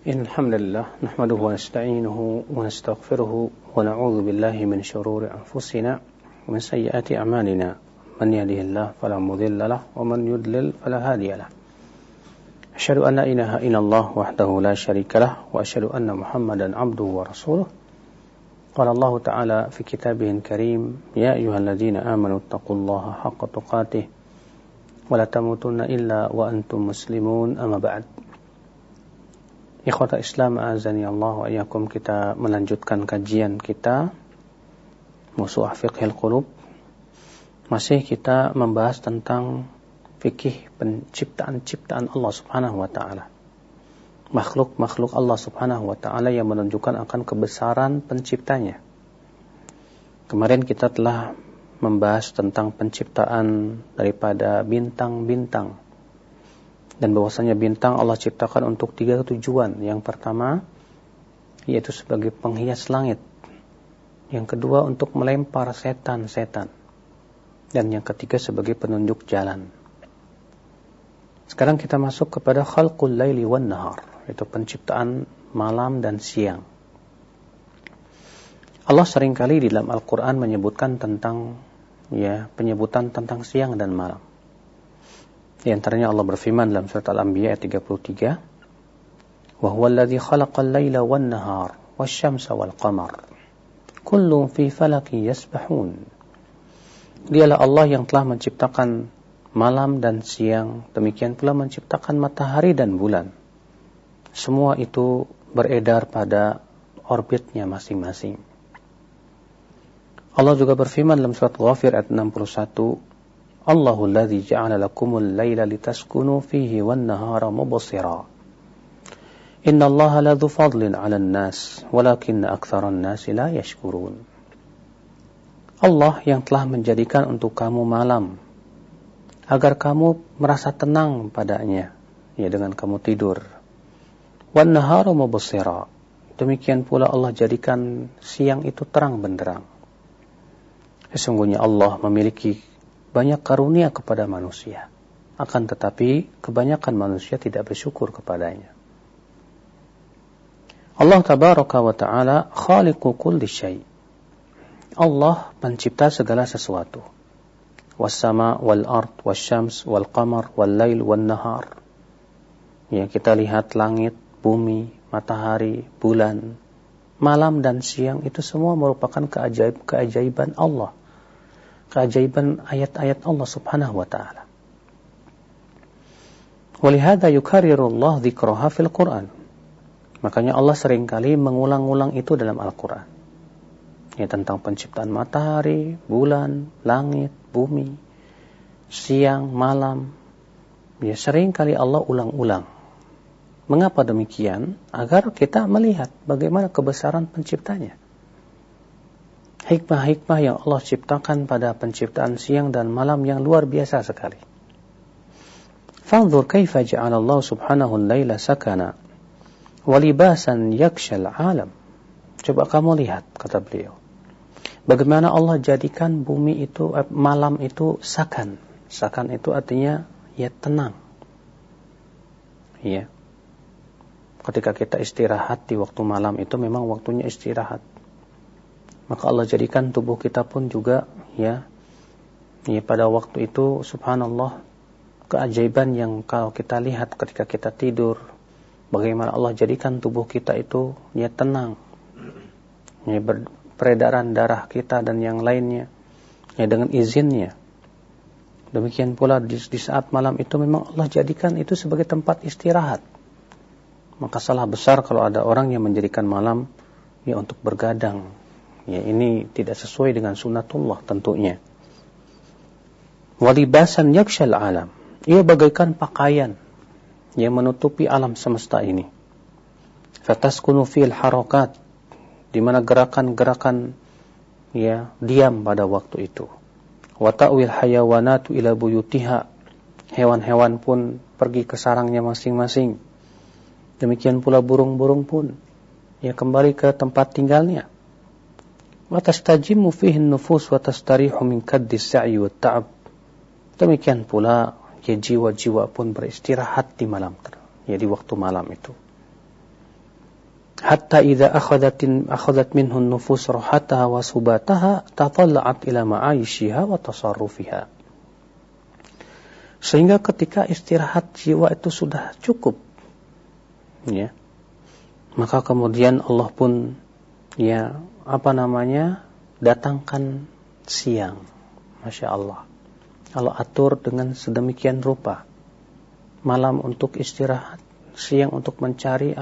إن الحمد لله نحمده ونستعينه ونستغفره ونعوذ بالله من شرور أنفسنا ومن سيئات أعمالنا من يهده الله فلا مضل له ومن يضلل فلا هادي له أشهد أن لا إله إلا الله وحده لا شريك له وأشهد أن محمدا عبده ورسوله قال الله تعالى في كتابه الكريم يا أيها الذين آمنوا اتقوا الله حق تقاته ولا تموتن إلا وأنتم مسلمون أما بعد. Ikhwata Islam azani Allah wa iyyakum, kita melanjutkan kajian kita Musuh Fiqhil Qulub. Masih kita membahas tentang fikih penciptaan Allah Subhanahu wa taala. Makhluk Allah Subhanahu wa taala yang menunjukkan akan kebesaran penciptanya. Kemarin kita telah membahas tentang penciptaan daripada bintang-bintang. Dan bahwasanya bintang Allah ciptakan untuk 3 tujuan. Yang pertama, yaitu sebagai penghias langit. Yang kedua, untuk melempar setan-setan. Dan yang ketiga, sebagai penunjuk jalan. Sekarang kita masuk kepada khalqul laili wan nahar, yaitu penciptaan malam dan siang. Allah seringkali di dalam Al-Quran menyebutkan tentang penyebutan tentang siang dan malam. Di antaranya Allah berfirman dalam surat Al-Anbiya ayat 33, "Wa huwal ladzi khalaqal laila wan nahar wasyamsa wal qamar kullun fi falakin yasbahun." Dialah Allah yang telah menciptakan malam dan siang, demikian pula menciptakan matahari dan bulan. Semua itu beredar pada orbitnya masing-masing. Allah juga berfirman dalam surat Ghafir ayat 61, Allahul ladzi ja'ala lakumul laila litaskunu fihi wan nahara mubsira. Innallaha ladzu fadlin 'alan nas, walakinna aktsaran nasi la yashkurun. Allah yang telah menjadikan untuk kamu malam agar kamu merasa tenang padanya, dengan kamu tidur. Wan nahara mubsira. Demikian pula Allah jadikan siang itu terang benderang. Sesungguhnya Allah memiliki banyak karunia kepada manusia. Akan tetapi, kebanyakan manusia tidak bersyukur kepadanya. Allah tabaraka wa ta'ala khaliqu kulli syai'. Allah pencipta segala sesuatu. Was-sama wal-ard, was-syams, wal-qamar, wal-lail, wal-nahar. Kita lihat langit, bumi, matahari, bulan, malam dan siang, itu semua merupakan keajaiban Allah. Keajaiban ayat-ayat Allah Subhanahu wa ta'ala. Walihada yukarrirullah dzikraha fil Qur'an. Makanya Allah seringkali mengulang-ulang itu dalam Al-Quran. Tentang penciptaan matahari, bulan, langit, bumi, siang, malam. Seringkali Allah ulang-ulang. Mengapa demikian? Agar kita melihat bagaimana kebesaran penciptanya. Hikmah-hikmah yang Allah ciptakan pada penciptaan siang dan malam yang luar biasa sekali. Fanzur kaifa ja'ala Allah subhanahu al-laila sakana wa libasan yakshal alam. Coba kamu lihat, kata beliau. Bagaimana Allah jadikan bumi itu, malam itu sakan. Sakan itu artinya tenang. Ketika kita istirahat di waktu malam itu memang waktunya istirahat. Maka Allah jadikan tubuh kita pun juga pada waktu itu subhanallah, keajaiban yang kalau kita lihat ketika kita tidur, bagaimana Allah jadikan tubuh kita itu tenang, peredaran darah kita dan yang lainnya dengan izinnya. Demikian pula di saat malam itu memang Allah jadikan itu sebagai tempat istirahat. Maka salah besar kalau ada orang yang menjadikan malam untuk bergadang. Ini tidak sesuai dengan sunnatullah tentunya. Walibasan yakshal alam. Ia bagaikan pakaian yang menutupi alam semesta ini. Fataskunu fil harakat, di mana gerakan-gerakan diam pada waktu itu. Wa ta'wil hayawanatu ila buyutiha. Hewan-hewan pun pergi ke sarangnya masing-masing. Demikian pula burung-burung pun kembali ke tempat tinggalnya. Wa tastajimu fihi an-nufus wa tastarihu min kaddi as-sa'i wat ta'ab. Demikian pula jiwa-jiwa pun beristirahat di malam, di waktu malam itu. hatta idza akhadhat minhu an-nufus rahataha wa subataha tatalla'at ila ma'aishiha wa tasarrufiha. Sehingga ketika istirahat jiwa itu sudah cukup, ya, maka kemudian Allah pun datangkan siang. Masya Allah, Allah atur dengan sedemikian rupa. Malam untuk istirahat, siang untuk mencari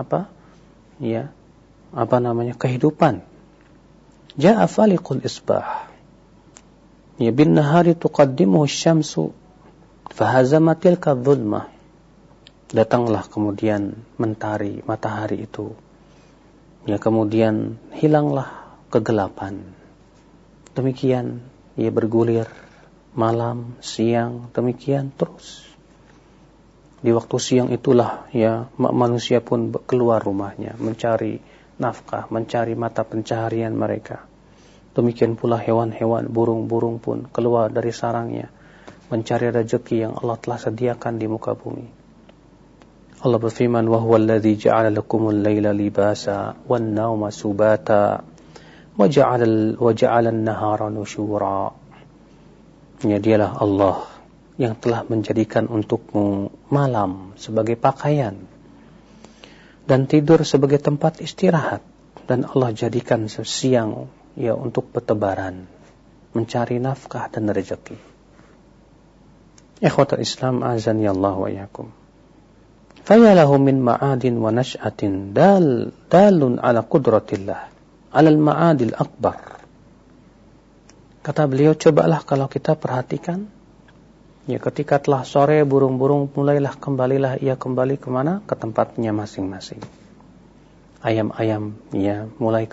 kehidupan. Ja'a faliqul isbah, bin nahari tuqaddimuhu asy-syamsu fahazamatil kadhulmah. Datanglah kemudian matahari itu, kemudian hilanglah kegelapan. Demikian bergulir malam, siang, demikian terus. Di waktu siang itulah manusia pun keluar rumahnya mencari nafkah, mencari mata pencaharian mereka. Demikian pula hewan-hewan, burung-burung pun keluar dari sarangnya mencari rezeki yang Allah telah sediakan di muka bumi. Allah berfirman, wa huwal ladzi ja'ala lakumul laila libasa wan nauma subata wa ja'ala an-nahara nusyura. Dialah Allah yang telah menjadikan untukmu malam sebagai pakaian dan tidur sebagai tempat istirahat, dan Allah jadikan siang untuk bertebaran, mencari nafkah dan rezeki. Ikhwatul Islam azani Allah wa iyyakum. Fayalahu min ma'adin wa nash'atin dalun ala qudratillah ala al-ma'adil akbar. Kata beliau, cobalah kalau kita perhatikan, ketika telah sore burung-burung kembalilah kembali kemana? Ke tempatnya masing-masing. Ayam-ayam mulai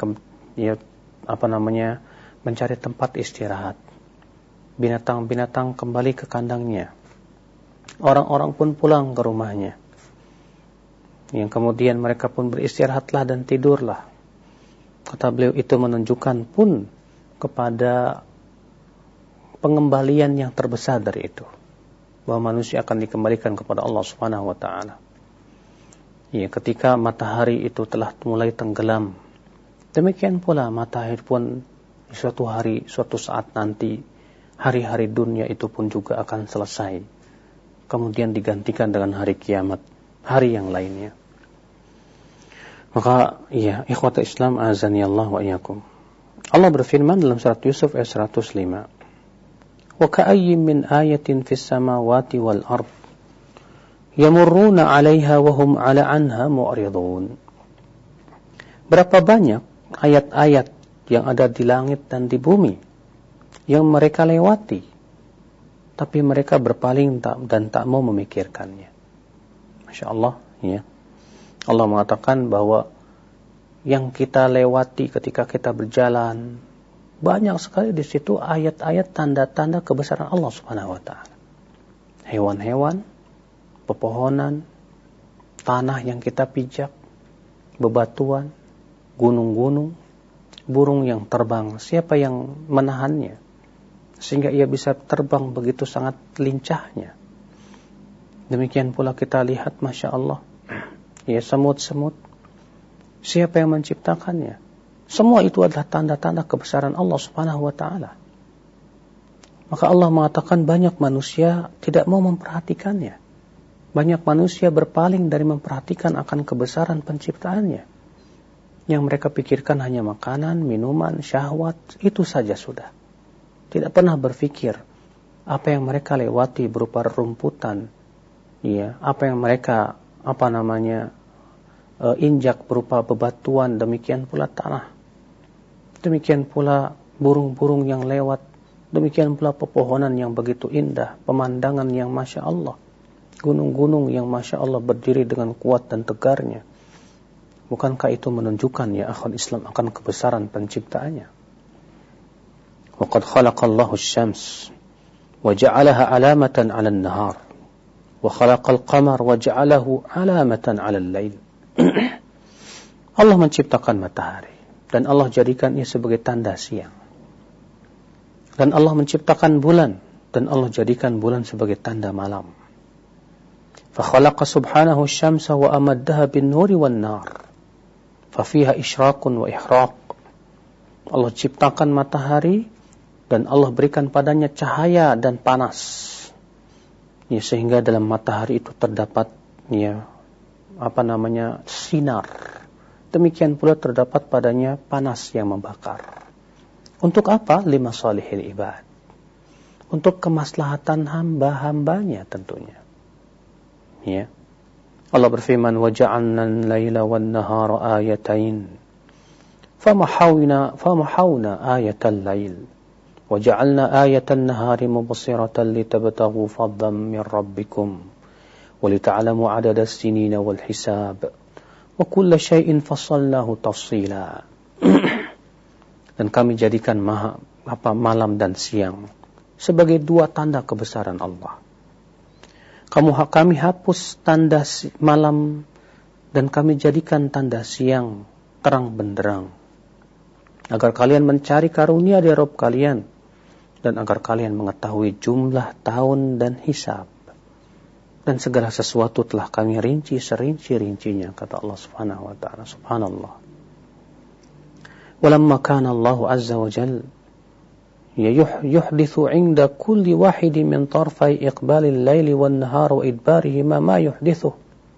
mencari tempat istirahat. Binatang-binatang kembali ke kandangnya. Orang-orang pun pulang ke rumahnya. Yang kemudian mereka pun beristirahatlah dan tidurlah. Kata beliau, itu menunjukkan pun kepada pengembalian yang terbesar dari itu, bahwa manusia akan dikembalikan kepada Allah Subhanahu wa taala. Ketika matahari itu telah mulai tenggelam, demikian pula matahari pun suatu hari, suatu saat nanti, hari-hari dunia itu pun juga akan selesai, kemudian digantikan dengan hari kiamat, hari yang lainnya. Maka ikhwatul Islam azani Allah wa iyyakum. Allah berfirman dalam surat Yusuf ayat 105, wa ka'ayyin min ayatin fis samawati wal ard yamurruna 'alaiha wa hum 'ala anha mu'ridun. Berapa banyak ayat-ayat yang ada di langit dan di bumi yang mereka lewati, tapi mereka berpaling dan tak mau memikirkannya. Masya Allah, Allah mengatakan bahwa yang kita lewati ketika kita berjalan, banyak sekali di situ ayat-ayat tanda-tanda kebesaran Allah Subhanahu wa taala. Hewan-hewan, pepohonan, tanah yang kita pijak, bebatuan, gunung-gunung, burung yang terbang, siapa yang menahannya sehingga ia bisa terbang begitu sangat lincahnya. Demikian pula kita lihat, Masya Allah, semut-semut, siapa yang menciptakannya? Semua itu adalah tanda-tanda kebesaran Allah Subhanahu wa taala. Maka Allah mengatakan banyak manusia tidak mau memperhatikannya. Banyak manusia berpaling dari memperhatikan akan kebesaran penciptaannya. Yang mereka pikirkan hanya makanan, minuman, syahwat, itu saja sudah. Tidak pernah berpikir apa yang mereka lewati berupa rumputan, apa yang mereka injak berupa bebatuan, demikian pula tanah. Demikian pula burung-burung yang lewat, demikian pula pepohonan yang begitu indah, pemandangan yang Masya Allah, gunung-gunung yang Masya Allah berdiri dengan kuat dan tegarnya. Bukankah itu menunjukkan akhwat Islam akan kebesaran penciptaannya? Wa qad khalaqallahu asy-syams wa ja'alaha 'alamatan 'alan nahar wa khalaqal qamar wa ja'alahu 'alamatan 'alal lail. Allah menciptakan matahari dan Allah jadikan ia sebagai tanda siang. Dan Allah menciptakan bulan dan Allah jadikan bulan sebagai tanda malam. Fa khalaqa subhanahu asy-syamsa wa amaddaha bin nuri wan nar Fafiha isyraqun wa ihraq. Allah ciptakan matahari dan Allah berikan padanya cahaya dan panas. Ya, sehingga dalam matahari itu terdapat sinar. Demikian pula terdapat padanya panas yang membakar. Untuk apa? Lima salihil ibad. Untuk kemaslahatan hamba-hambanya tentunya. Ya. Allah berfirman, وَجَعَلْنَا اللَّيْلَ وَالنَّهَارَ آيَتَيْنِ فَمَحَوْنَا آيَةَ اللَّيْلِ وَجَعَلْنَا آيَةَ النَّهَارِ مُبْصِرَةً لِتَبْتَغُوا فَضْلًا مِنْ رَبِّكُمْ وَلِتَعْلَمُوا عَدَدَ السِّنِينَ وَالْحِسَابَ وَكُلَّ شَيْءٍ فَصَّلْنَاهُ تَفْصِيلًا. Dan kami jadikan malam dan siang sebagai dua tanda kebesaran Allah. Kami hapus tanda malam dan kami jadikan tanda siang terang benderang, agar kalian mencari karunia dari Rabb kalian dan agar kalian mengetahui jumlah tahun dan hisab. Dan segala sesuatu telah kami rinci serinci-rincinya, kata Allah Subhanahu wa taala. Subhanallah. Walamma kana Allah azza wa jalla يحدث عند كل واحد من طرفي إقبال الليل والنهار وإدبارهما ما يحدثه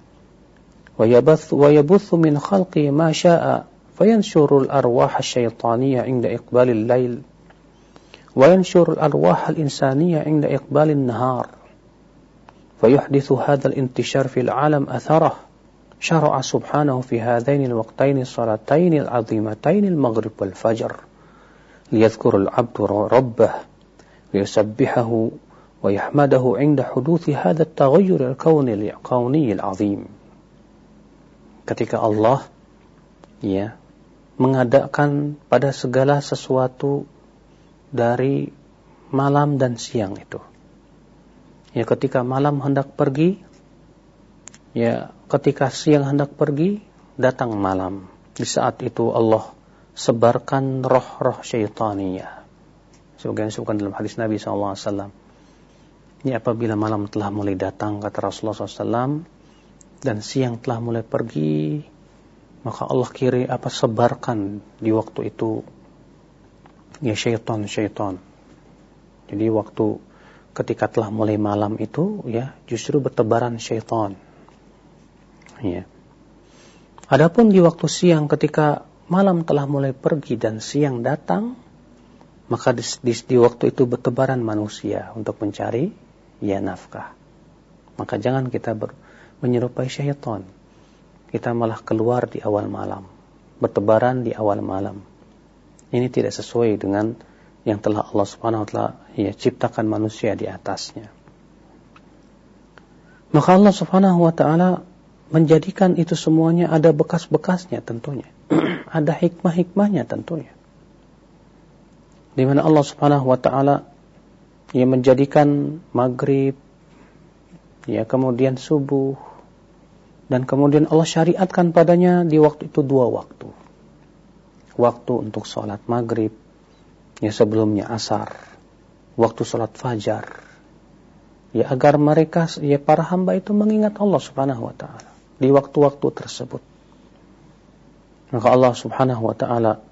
ويبث من خلقه ما شاء فينشر الأرواح الشيطانية عند إقبال الليل وينشر الأرواح الإنسانية عند إقبال النهار فيحدث هذا الانتشار في العالم أثره شرع سبحانه في هذين الوقتين الصلاتين العظيمتين المغرب والفجر ليذكر العبد ربه ويسبحه ويحمده عند حدوث هذا التغير الكوني العظيم. Ketika Allah mengadakan pada segala sesuatu dari malam dan siang itu. Ya, ketika malam hendak pergi, ketika siang hendak pergi, datang malam. Di saat itu Allah sebarkan roh-roh syaitaniyah. Sebagaimana disebutkan dalam hadis Nabi SAW. Ini apabila malam telah mulai datang, kata Rasulullah SAW, dan siang telah mulai pergi, maka Allah sebarkan di waktu itu syaitan. Jadi waktu ketika telah mulai malam itu, justru bertebaran syaitan. Ya. Adapun di waktu siang ketika malam telah mulai pergi dan siang datang, maka di waktu itu bertebaran manusia untuk mencari nafkah. Maka jangan kita menyerupai syaitan. Kita malah keluar di awal malam, bertebaran di awal malam. Ini tidak sesuai dengan yang telah Allah Subhanahu wa taala ciptakan manusia di atasnya. Maka Allah Subhanahu wa taala menjadikan itu semuanya ada bekas-bekasnya tentunya. Ada hikmah-hikmahnya tentunya. Di mana Allah Subhanahu wa taala menjadikan maghrib, kemudian subuh, dan kemudian Allah syariatkan padanya di waktu itu dua waktu. Waktu untuk sholat maghrib, sebelumnya asar, waktu sholat fajar. Agar mereka, para hamba itu mengingat Allah Subhanahu wa taala di waktu-waktu tersebut. Maka Allah Subhanahu wa taala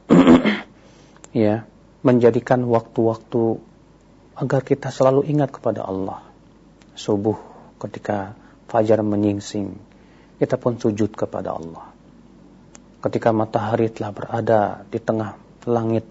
menjadikan waktu-waktu agar kita selalu ingat kepada Allah. Subuh ketika fajar menyingsing, kita pun sujud kepada Allah. Ketika matahari telah berada di tengah langit,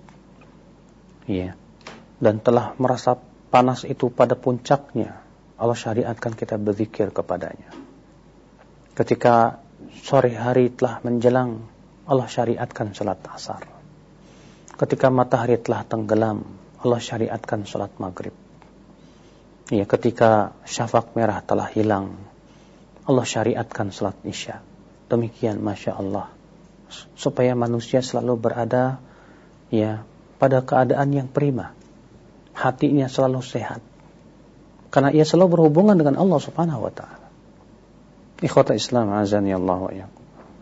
dan telah merasa panas itu pada puncaknya, Allah syariatkan kita berzikir kepadanya. Ketika sore hari telah menjelang, Allah syariatkan salat asar. Ketika matahari telah tenggelam, Allah syariatkan salat maghrib. Ketika syafaq merah telah hilang, Allah syariatkan salat isya. Demikian, Masya Allah, supaya manusia selalu berada pada keadaan yang prima, hatinya selalu sehat, karena ia selalu berhubungan dengan Allah Subhanahu wa taala. Ikhwata Islam, azani Allah wa iyyakum.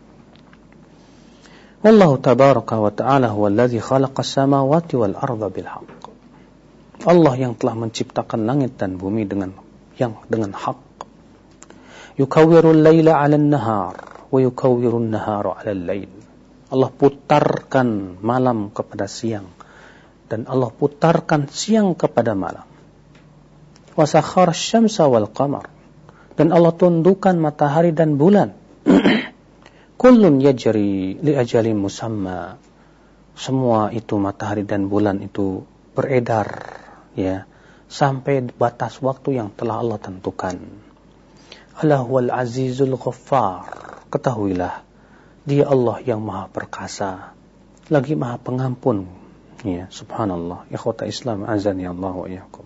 Wallahu tabaraka wa ta'ala huwa alladhi khalaqa as-samawati wal arda bil haqq. Allah yang telah menciptakan langit dan bumi dengan hak. Yukawwiru al-laila 'ala an-nahar wa yukawwiru an-nahara 'ala al-lail. Allah putarkan malam kepada siang, dan Allah putarkan siang kepada malam. Wa sakhkhara asy-syamsa wal qamar, dan Allah tundukkan matahari dan bulan. Kullun yajri li ajalin musamma. Semua itu matahari dan bulan itu beredar, ya, sampai batas waktu yang telah Allah tentukan. Ala huwal azizul ghaffar. Ketahuilah, Dia Allah yang Maha Perkasa, lagi Maha Pengampun. Ya, subhanallah. Ikhwata Islam, azani Allah wa iyyakum.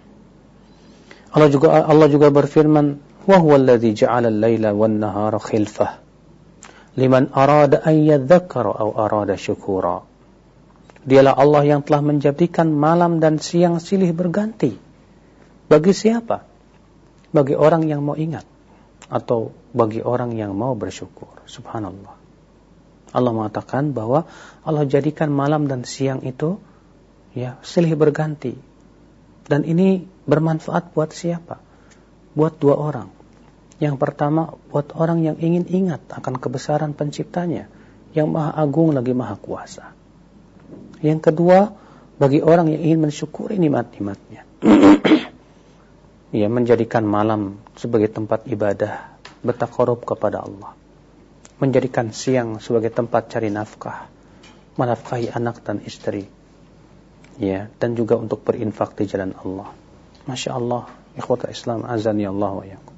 Allah juga berfirman, wa huwal ladzi ja'ala al-laila wan nahara khilfah liman arada an yadhakkara aw arada syukura. Dialah Allah yang telah menjadikan malam dan siang silih berganti. Bagi siapa? Bagi orang yang mau ingat, atau bagi orang yang mau bersyukur. Subhanallah. Allah mengatakan bahwa Allah jadikan malam dan siang itu, ya, silih berganti. Dan ini bermanfaat buat siapa? Buat dua orang. Yang pertama, buat orang yang ingin ingat akan kebesaran penciptanya, yang Maha Agung lagi Maha Kuasa. Yang kedua, bagi orang yang ingin mensyukuri nikmat-nikmatnya. Ya, menjadikan malam sebagai tempat ibadah, bertaqarrub kepada Allah. Menjadikan siang sebagai tempat cari nafkah, menafkahi anak dan istri. Ya, dan juga untuk berinfak di jalan Allah. Masya Allah, ikhwata Islam, azani Allah wa iyyakum.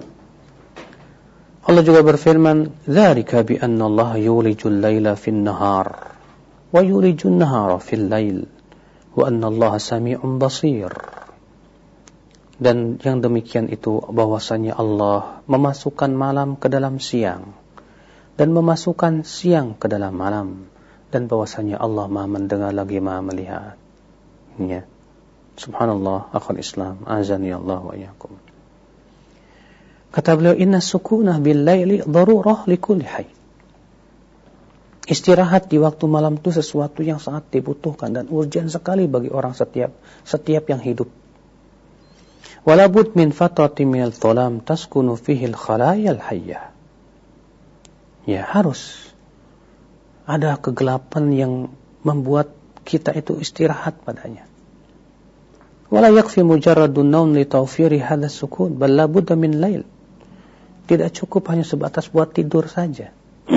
Allah juga berfirman, "Dzalika bi anna Allah yulijul laila fin nahar wa yulijun nahara fil lail wa anna Allah sami'un basir." Dan yang demikian itu bahwasanya Allah memasukkan malam ke dalam siang dan memasukkan siang ke dalam malam, dan bahwasanya Allah Maha mendengar lagi Maha melihat. Ya. Subhanallah, akhul Islam, azani Allah wa iyyakum. Kata beliau, inna sukunah bil laili darurah likulli hayy. Istirahat di waktu malam itu sesuatu yang sangat dibutuhkan dan urgent sekali bagi orang setiap yang hidup. Walabud min fatrati minal dhalam taskunu fihi al-khalaya al-hayyah. Ya, harus ada kegelapan yang membuat kita itu istirahat padanya. Wala yakfi mujarradun naum li tawfiri hadha sukun, bal la budda min lail. Tidak cukup hanya sebatas buat tidur saja.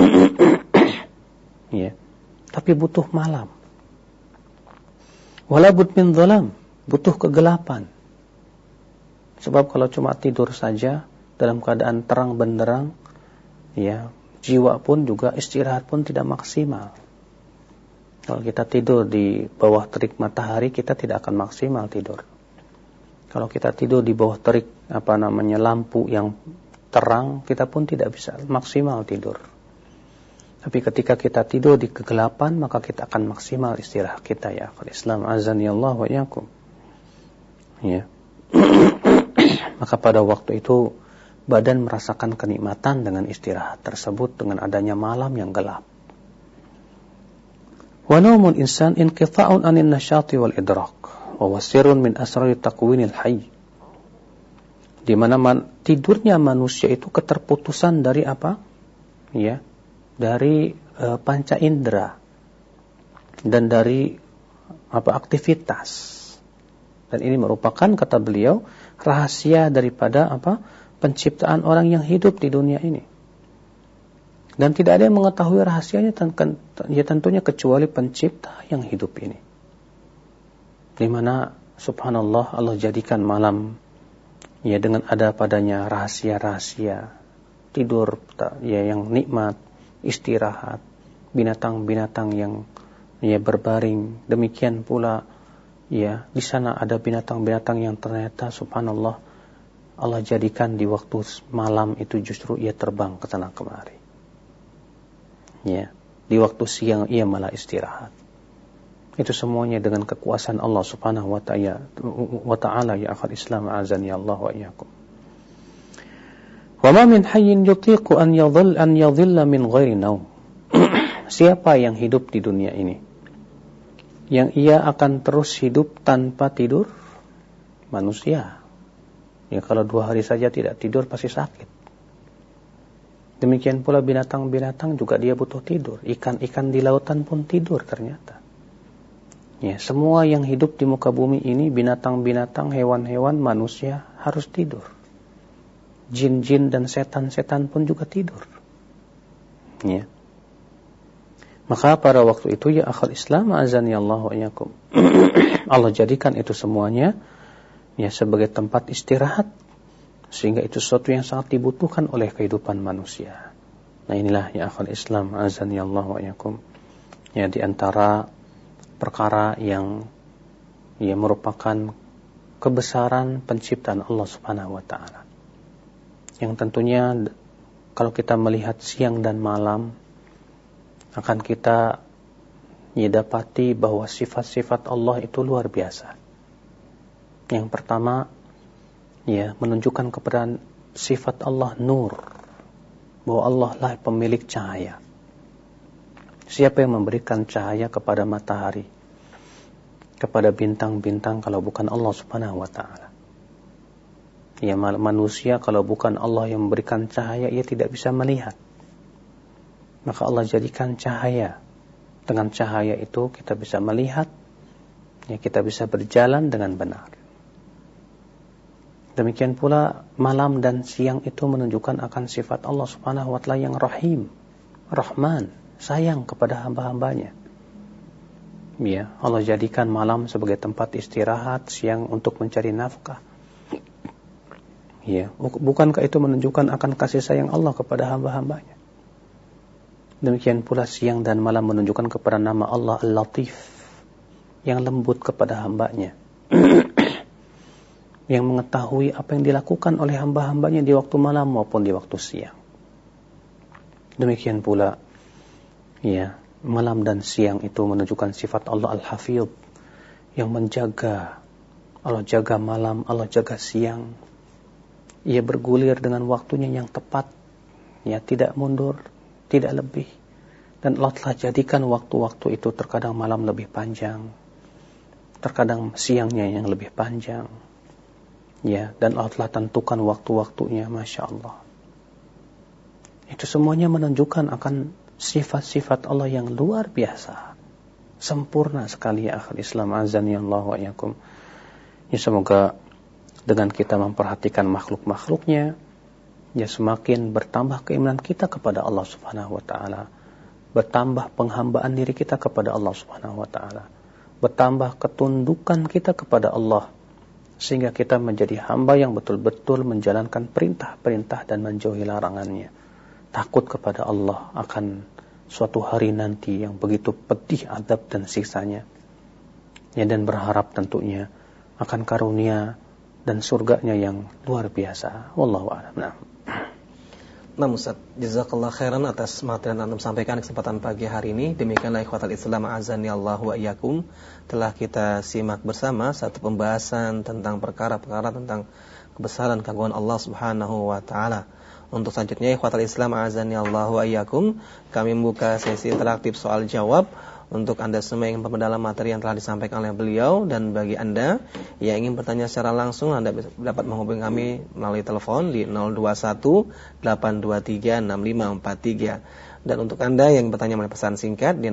Ya, tapi butuh malam. Wala bud min dhalam, butuh kegelapan. Sebab kalau cuma tidur saja dalam keadaan terang benderang, ya, jiwa pun juga istirahat pun tidak maksimal. Kalau kita tidur di bawah terik matahari, kita tidak akan maksimal tidur. Kalau kita tidur di bawah terik lampu yang terang, kita pun tidak bisa maksimal tidur. Tapi ketika kita tidur di kegelapan, maka kita akan maksimal istirahat kita, ya akhul Islam, azani Allah wa iyyakum. Ya. Maka pada waktu itu badan merasakan kenikmatan dengan istirahat tersebut, dengan adanya malam yang gelap. Wa naumul insan inqita'un 'anil nasyati wal idrak wa wasirun min asrari taqwinil hayy. Di mana tidurnya manusia itu keterputusan dari apa? Ya, dari panca indera dan dari aktivitas. Dan ini merupakan, kata beliau, rahasia daripada penciptaan orang yang hidup di dunia ini. Dan tidak ada yang mengetahui rahasianya tentunya kecuali pencipta yang hidup ini. Di mana subhanallah Allah jadikan malam, ya, dengan ada padanya rahasia-rahasia, tidur ya yang nikmat, istirahat, binatang-binatang yang ya berbaring, demikian pula ya di sana ada binatang-binatang yang ternyata subhanallah Allah jadikan di waktu malam itu justru ia terbang ke sana kemari. Ya, di waktu siang ia malah istirahat. Itu semuanya dengan kekuasaan Allah Subhanahu wa ta'ala, ya akhal Islam, azani Allah wa iyyakum. Wa ma min hayyin yutiqu an yadhilla min ghairi naum. Siapa yang hidup di dunia ini yang ia akan terus hidup tanpa tidur? Manusia. Ya, kalau 2 hari saja tidak tidur pasti sakit. Demikian pula binatang-binatang juga dia butuh tidur. Ikan-ikan di lautan pun tidur ternyata. Ya, semua yang hidup di muka bumi ini, binatang-binatang, hewan-hewan, manusia harus tidur. Jin-jin dan setan-setan pun juga tidur. Ya. Maka pada waktu itu ya akhal Islam azani Allah wa iyyakum. Allah jadikan itu semuanya ya sebagai tempat istirahat, sehingga itu sesuatu yang sangat dibutuhkan oleh kehidupan manusia. Nah, inilah ya akhal Islam azani Allah wa iyyakum. Ya, di antara perkara yang ya merupakan kebesaran penciptaan Allah Subhanahu wa taala. Yang tentunya kalau kita melihat siang dan malam, akan kita dapati bahwa sifat-sifat Allah itu luar biasa. Yang pertama, ya, menunjukkan kepada sifat Allah nur, bahwa Allah lah pemilik cahaya. Siapa yang memberikan cahaya kepada matahari, kepada bintang-bintang kalau bukan Allah Subhanahu wa taala? Ya, manusia kalau bukan Allah yang memberikan cahaya, ia tidak bisa melihat. Maka Allah jadikan cahaya. Dengan cahaya itu kita bisa melihat, ya, kita bisa berjalan dengan benar. Demikian pula malam dan siang itu menunjukkan akan sifat Allah Subhanahu wa taala yang Rahim, Rahman, sayang kepada hamba-hambanya. Ya, Allah jadikan malam sebagai tempat istirahat, siang untuk mencari nafkah. Ya, bukankah itu menunjukkan akan kasih sayang Allah kepada hamba-hambanya? Demikian pula siang dan malam menunjukkan kepada nama Allah Al-Latif, yang lembut kepada hambanya, yang mengetahui apa yang dilakukan oleh hamba-hambanya di waktu malam maupun di waktu siang. Demikian pula, ya, malam dan siang itu menunjukkan sifat Allah Al-Hafidh, yang menjaga. Allah jaga malam, Allah jaga siang. Ia bergulir dengan waktunya yang tepat, ya, tidak mundur, tidak lebih. Dan Allah telah jadikan waktu-waktu itu terkadang malam lebih panjang, terkadang siangnya yang lebih panjang. Ya, dan Allah telah tentukan waktu-waktunya, Masya Allah. Itu semuanya menunjukkan akan sifat-sifat Allah yang luar biasa, sempurna sekali ya akhir Islam azani Allah wa iyyakum. Ya, semoga dengan kita memperhatikan makhluk-makhluknya, ya, semakin bertambah keimanan kita kepada Allah Subhanahu wa taala, bertambah penghambaan diri kita kepada Allah Subhanahu wa taala, bertambah ketundukan kita kepada Allah, sehingga kita menjadi hamba yang betul-betul menjalankan perintah-perintah dan menjauhi larangannya. Takut kepada Allah akan suatu hari nanti yang begitu pedih adab dan siksanya, ya, dan berharap tentunya akan karunia dan surganya yang luar biasa. Wallahu a'lam. Nah, Ustaz, jazakallah khairan atas materi yang Anda sampaikan kesempatan pagi hari ini. Demikianlah ikhwatal Islam azani Allah wa iyyakum, telah kita simak bersama satu pembahasan tentang perkara-perkara tentang kebesaran keagungan Allah Subhanahu wa taala. Untuk selanjutnya ikhwatal Islam azani Allah wa iyyakum, kami membuka sesi interaktif soal jawab untuk Anda semua yang memperdalam materi yang telah disampaikan oleh beliau. Dan bagi Anda yang ingin bertanya secara langsung, Anda dapat menghubungi kami melalui telepon di 021-823-6543. Dan untuk Anda yang bertanya melalui pesan singkat di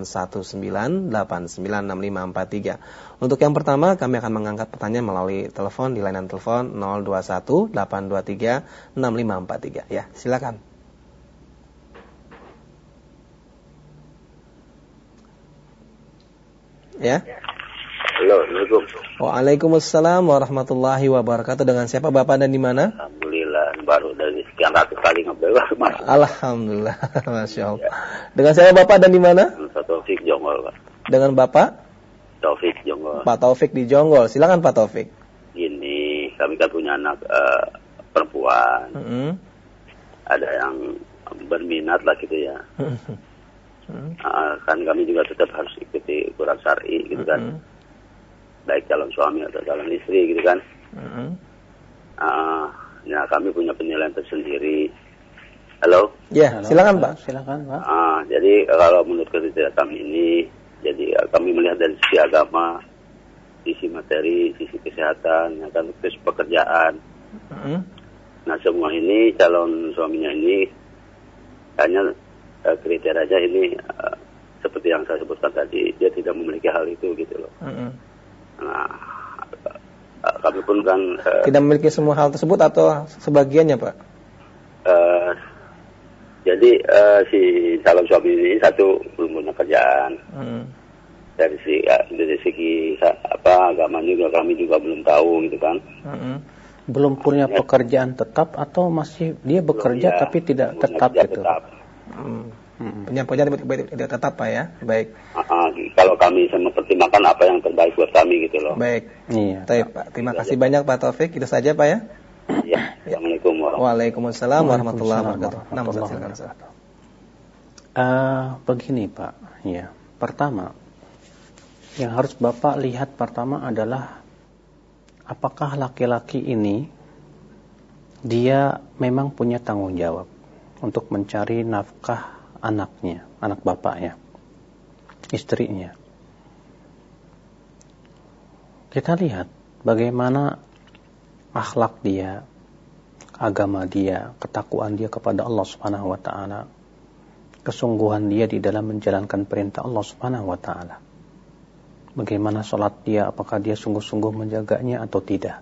0819896543. Untuk yang pertama, kami akan mengangkat pertanyaan melalui telepon di layanan telepon 021-823-6543. Ya, silakan. Ya. Halo, Assalamualaikum. Waalaikumsalam warahmatullahi wabarakatuh. Dengan siapa Bapak dan di mana? Alhamdulillah, baru dari sekian ratus kali ngobrol. Alhamdulillah, Masya Allah. Ya. Dengan siapa Bapak dan di mana? Pak Taufik Jonggol, Pak. Dengan Bapak? Taufik Jonggol. Pak Taufik di Jonggol. Silakan Pak Taufik. Gini, kami kan punya anak perempuan. Ada yang berminat lah gitu ya. Kan kami juga tetap harus ikuti Quran Syar'i gitu kan, baik calon suami atau calon istri gitu kan. Nah, kami punya penilaian tersendiri. Halo? Ya, silakan Pak. Silakan Pak. Jadi kalau menurut kriteria kami ini, jadi kami melihat dari sisi agama, sisi materi, sisi kesehatan, kan sisi pekerjaan. Nah, semua ini calon suaminya ini hanya kriterianya ini seperti yang saya sebutkan tadi, dia tidak memiliki hal itu gitu loh. Nah, kami pun kan tidak memiliki semua hal tersebut atau sebagiannya, Pak? Jadi si calon suami ini satu belum punya kerjaan. Dari segi agama juga kami juga belum tahu gitu kan. Belum punya pekerjaan tetap atau masih dia bekerja tapi tidak tetap gitu. Punya pekerjaan tidak tetap, Pak ya. Baik. Kalau kami mempertimbangkan apa yang terbaik buat kami gitu loh. Baik. Iya. Pak. Terima kasih banyak Pak Taufik. Itu saja Pak ya. Iya. Assalamualaikum Waalaikumsalam warahmatullahi wabarakatuh. Begini Pak. Ya. Pertama, yang harus Bapak lihat pertama adalah apakah laki-laki ini dia memang punya tanggung jawab untuk mencari nafkah anaknya, anak bapaknya, istrinya. Kita lihat bagaimana akhlak dia, agama dia, ketakwaan dia kepada Allah Subhanahu wa taala, kesungguhan dia di dalam menjalankan perintah Allah Subhanahu wa taala. Bagaimana salat dia, apakah dia sungguh-sungguh menjaganya atau tidak.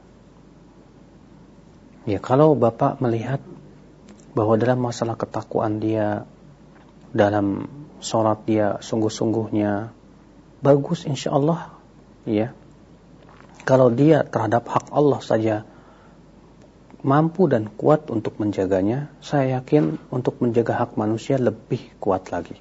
Ya, kalau Bapak melihat bahwa dalam masalah ketakwaan dia, dalam sholat dia sungguh-sungguhnya bagus insyaallah, ya. Kalau dia terhadap hak Allah saja mampu dan kuat untuk menjaganya, saya yakin untuk menjaga hak manusia lebih kuat lagi.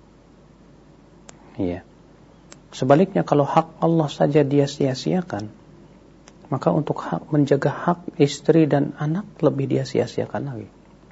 Ya. Sebaliknya kalau hak Allah saja dia sia-siakan, maka untuk menjaga hak istri dan anak lebih dia sia-siakan lagi.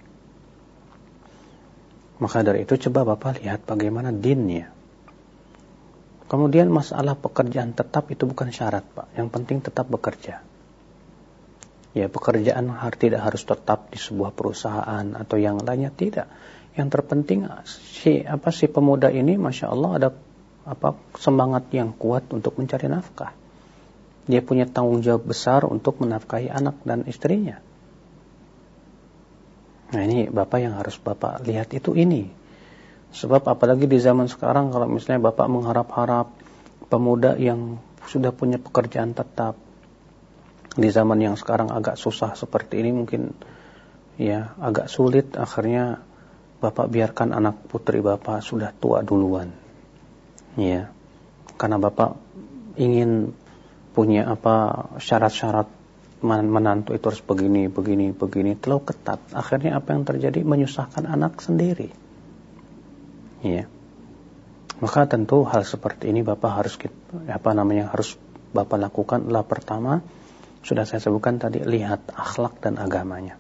Maka dari itu coba Bapak lihat bagaimana dinnya. Kemudian masalah pekerjaan tetap itu bukan syarat Pak. Yang penting tetap bekerja. Ya, pekerjaan tidak harus tetap di sebuah perusahaan atau yang lainnya, tidak. Yang terpenting si pemuda ini Masya Allah ada semangat yang kuat untuk mencari nafkah. Dia punya tanggung jawab besar untuk menafkahi anak dan istrinya. Nah ini Bapak yang harus Bapak lihat itu ini. Sebab apalagi di zaman sekarang kalau misalnya Bapak mengharap-harap pemuda yang sudah punya pekerjaan tetap, di zaman yang sekarang agak susah seperti ini mungkin ya agak sulit, akhirnya Bapak biarkan anak putri Bapak sudah tua duluan. Ya. Karena Bapak ingin punya syarat-syarat menantu itu harus begini, terlalu ketat. Akhirnya apa yang terjadi? Menyusahkan anak sendiri. Ya. Maka tentu hal seperti ini Bapak harus harus Bapak lakukan adalah pertama, sudah saya sebutkan tadi, lihat akhlak dan agamanya.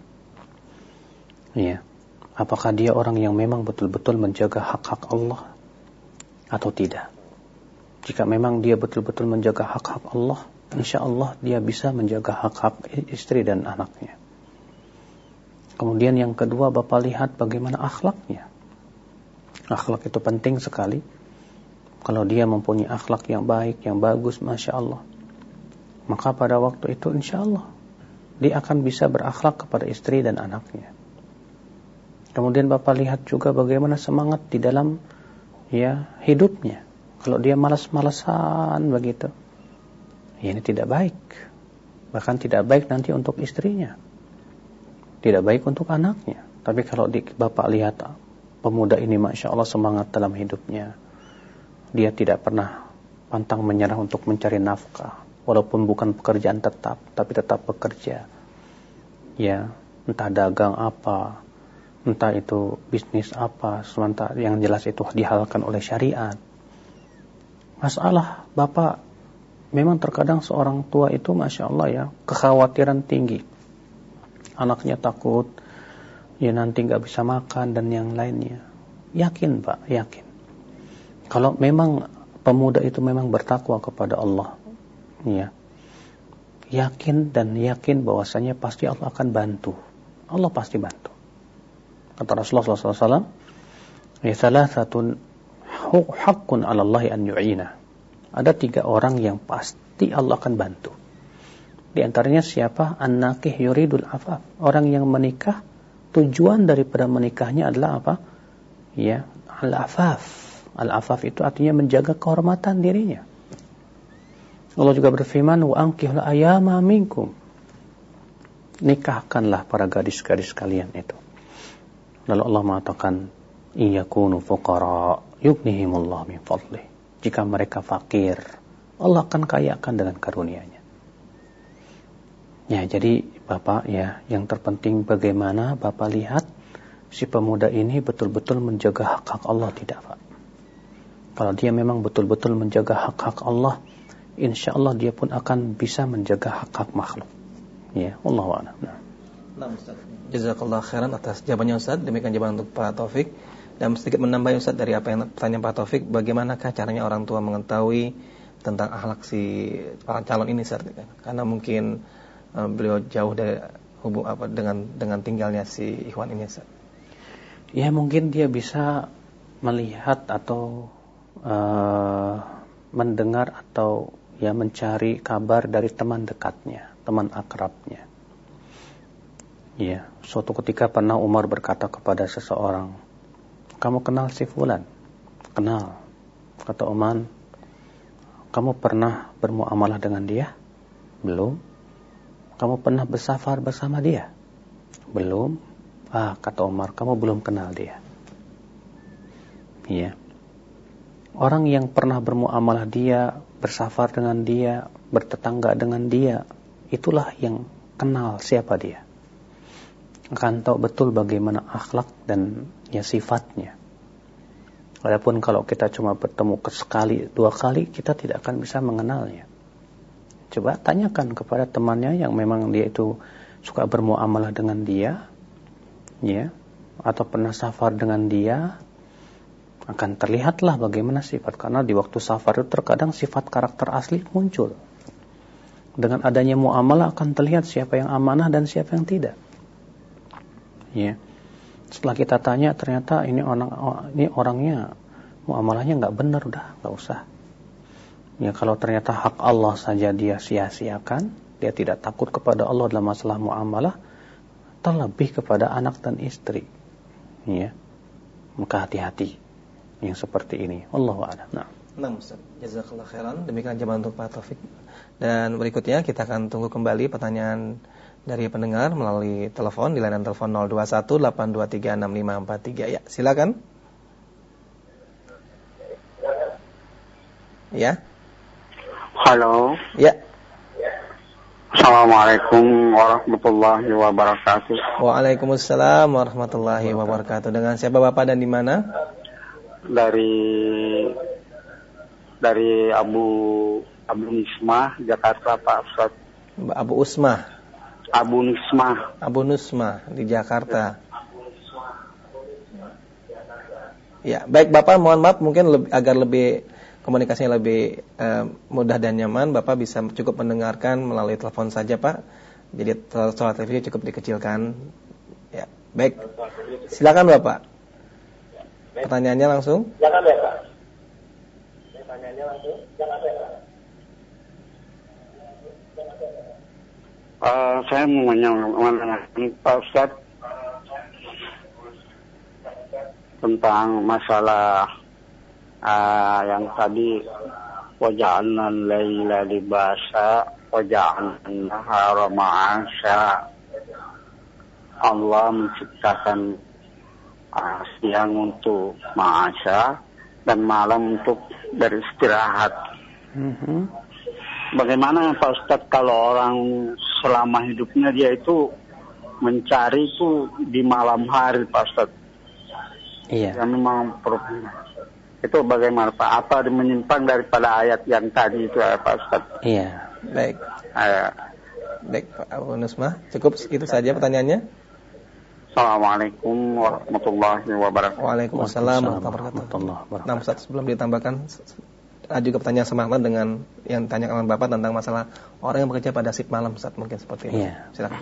Ya. Apakah dia orang yang memang betul-betul menjaga hak-hak Allah atau tidak? Jika memang dia betul-betul menjaga hak-hak Allah, insya Allah dia bisa menjaga hak-hak istri dan anaknya. Kemudian yang kedua Bapak lihat bagaimana akhlaknya. Akhlak itu penting sekali. Kalau dia mempunyai akhlak yang baik, yang bagus, Masya Allah, maka pada waktu itu insya Allah dia akan bisa berakhlak kepada istri dan anaknya. Kemudian Bapak lihat juga bagaimana semangat di dalam hidupnya. Kalau dia malas-malasan begitu, ya ini tidak baik. Bahkan tidak baik nanti untuk istrinya, tidak baik untuk anaknya. Tapi kalau Bapak lihat pemuda ini Masya Allah semangat dalam hidupnya, dia tidak pernah pantang menyerah untuk mencari nafkah, walaupun bukan pekerjaan tetap, tapi tetap bekerja. Ya, entah dagang apa, entah itu bisnis apa, sementara yang jelas itu dihalalkan oleh syariat. Masalah Bapak, memang terkadang seorang tua itu Masya Allah ya, kekhawatiran tinggi. Anaknya takut, ya nanti gak bisa makan dan yang lainnya. Yakin Pak, yakin. Kalau memang pemuda itu memang bertakwa kepada Allah, ya, yakin bahwasanya pasti Allah akan bantu. Allah pasti bantu. Kata Rasulullah SAW, ya salasatun haqqun 'ala Allah an yu'ina. Ada 3 orang yang pasti Allah akan bantu. Di antaranya siapa? An-nakih yuridul afaf. Orang yang menikah tujuan daripada menikahnya adalah apa? Ya, al-afaf. Al-afaf itu artinya menjaga kehormatan dirinya. Allah juga berfirman, wa ankihul ayama minkum. Nikahkanlah para gadis-gadis kalian itu. Lalu Allah mengatakan, iyakunu fuqara yughnihimullah min fadlih. Jika mereka fakir, Allah akan kayakan dengan karunia-Nya. Ya, jadi Bapak ya, yang terpenting bagaimana Bapak lihat si pemuda ini betul-betul menjaga hak-hak Allah tidak, Pak. Kalau dia memang betul-betul menjaga hak-hak Allah, insya Allah dia pun akan bisa menjaga hak-hak makhluk. Ya, Allahu a'lam. Nah, Ustaz. Jazakallah khairan atas jawabannya Ustaz. Demikian jawaban untuk Pak Taufik. Dan sedikit menambah Ustaz dari apa yang pertanyaan Pak Taufik, bagaimanakah caranya orang tua mengetahui tentang akhlak si calon ini Ustaz? Karena mungkin beliau jauh dari dengan tinggalnya si ikhwan ini Ustaz. Ya, mungkin dia bisa melihat atau mendengar atau ya mencari kabar dari teman dekatnya, teman akrabnya. Ya, suatu ketika pernah Umar berkata kepada seseorang, kamu kenal si fulan? Kenal. Kata Umar, kamu pernah bermuamalah dengan dia? Belum. Kamu pernah bersafar bersama dia? Belum. Kata Umar, kamu belum kenal dia. Ya. Orang yang pernah bermuamalah dia, bersafar dengan dia, bertetangga dengan dia, itulah yang kenal siapa dia. Akan tahu betul bagaimana akhlak dan ya sifatnya. Walaupun kalau kita cuma bertemu sekali, 2 kali, kita tidak akan bisa mengenalnya. Coba tanyakan kepada temannya yang memang dia itu suka bermuamalah dengan dia, ya, atau pernah safar dengan dia, akan terlihatlah bagaimana sifat. Karena di waktu safar itu terkadang sifat karakter asli muncul. Dengan adanya muamalah akan terlihat siapa yang amanah dan siapa yang tidak. Ya. Setelah kita tanya ternyata ini orangnya muamalahnya nggak benar, udah nggak usah. Ya, kalau ternyata hak Allah saja dia sia-siakan, dia tidak takut kepada Allah dalam masalah muamalah, terlebih kepada anak dan istri. Ya. Maka hati-hati yang seperti ini. Wallahu a'lam. Nah, Ustaz, jazakallahu khairan. Demikian jawaban untuk Pak Taufik. Dan berikutnya kita akan tunggu kembali pertanyaan dari pendengar melalui telepon di layanan telepon 0218236543. Ya, silakan. Ya. Halo. Ya. Assalamualaikum warahmatullahi wabarakatuh. Waalaikumsalam warahmatullahi wabarakatuh. Dengan siapa Bapak dan di mana? Dari Abu Nismah, Jakarta, Pak Ustaz. Abu Usmah. Abu Nismah di Jakarta. Ya, baik Bapak, mohon maaf mungkin agar lebih komunikasinya lebih mudah dan nyaman, Bapak bisa cukup mendengarkan melalui telepon saja, Pak. Jadi suara televisi cukup dikecilkan. Ya, baik. Silakan Bapak. Pertanyaannya langsung. Saya mau menanyakan Pak Ustaz tentang masalah yang tadi waja'alna al-laila libasa waja'alna an-nahara ma'asha. Allah menciptakan siang untuk ma'asha dan malam untuk beristirahat. Bagaimana Pak Ustaz kalau orang selama hidupnya dia itu mencari itu di malam hari Pak Ustaz? Iya. Yang memang itu bagaimana Pak? Apa menyimpang daripada ayat yang tadi itu Pak Ustaz? Iya. Baik. Baik Pak Abu Nismah, cukup itu saja pertanyaannya. Assalamualaikum warahmatullahi wabarakatuh. Waalaikumsalam warahmatullahi wabarakatuh. Nah, Ustaz, sebelum ditambahkan ada juga pertanyaan semakna dengan yang ditanyakan Bapak tentang masalah orang yang bekerja pada shift malam, Ustaz, mungkin seperti ini. Iya. Silakan.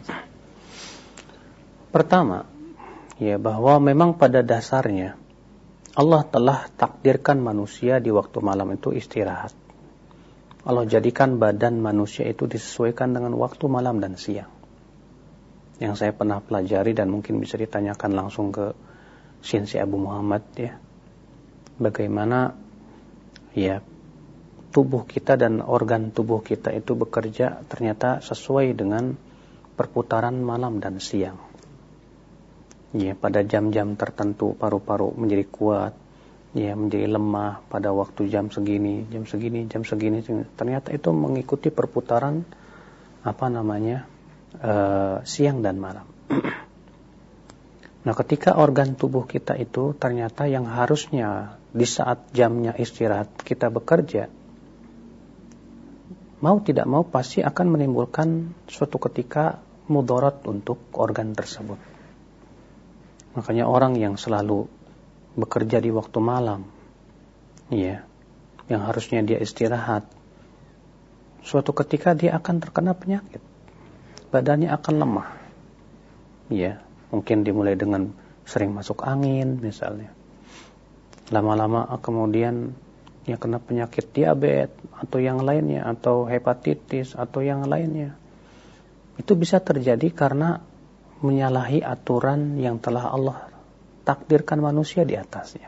Pertama, ya bahwa memang pada dasarnya Allah telah takdirkan manusia di waktu malam itu istirahat. Allah jadikan badan manusia itu disesuaikan dengan waktu malam dan siang. yang saya pernah pelajari dan mungkin bisa ditanyakan langsung ke Syinsi Abu Muhammad ya. Bagaimana ya tubuh kita dan organ tubuh kita itu bekerja ternyata sesuai dengan perputaran malam dan siang. Ya, pada jam-jam tertentu paru-paru menjadi kuat, ya menjadi lemah pada waktu jam segini. Ternyata itu mengikuti perputaran siang dan malam. Nah, ketika organ tubuh kita itu ternyata yang harusnya di saat jamnya istirahat kita bekerja, mau tidak mau pasti akan menimbulkan suatu ketika mudarat untuk organ tersebut. Makanya orang yang selalu bekerja di waktu malam, ya, yang harusnya dia istirahat, suatu ketika dia akan terkena penyakit. Badannya akan lemah. Ya, mungkin dimulai dengan sering masuk angin misalnya. Lama-lama kemudian ya kena penyakit diabetes atau yang lainnya, atau hepatitis atau yang lainnya. Itu bisa terjadi karena menyalahi aturan yang telah Allah takdirkan manusia di atasnya.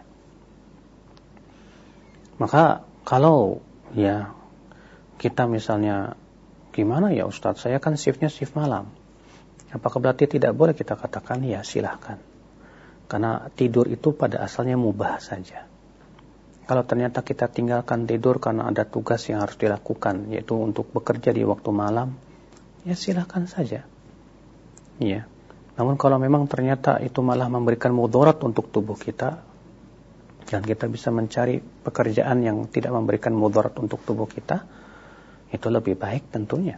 Maka kalau ya kita misalnya, gimana ya Ustadz, saya kan shiftnya shift malam, apakah berarti tidak boleh? Kita katakan ya silahkan, karena tidur itu pada asalnya mubah saja. Kalau ternyata kita tinggalkan tidur karena ada tugas yang harus dilakukan, yaitu untuk bekerja di waktu malam, ya silahkan saja. Ya. Namun kalau memang ternyata itu malah memberikan mudarat untuk tubuh kita, dan kita bisa mencari pekerjaan yang tidak memberikan mudarat untuk tubuh kita, itu lebih baik tentunya.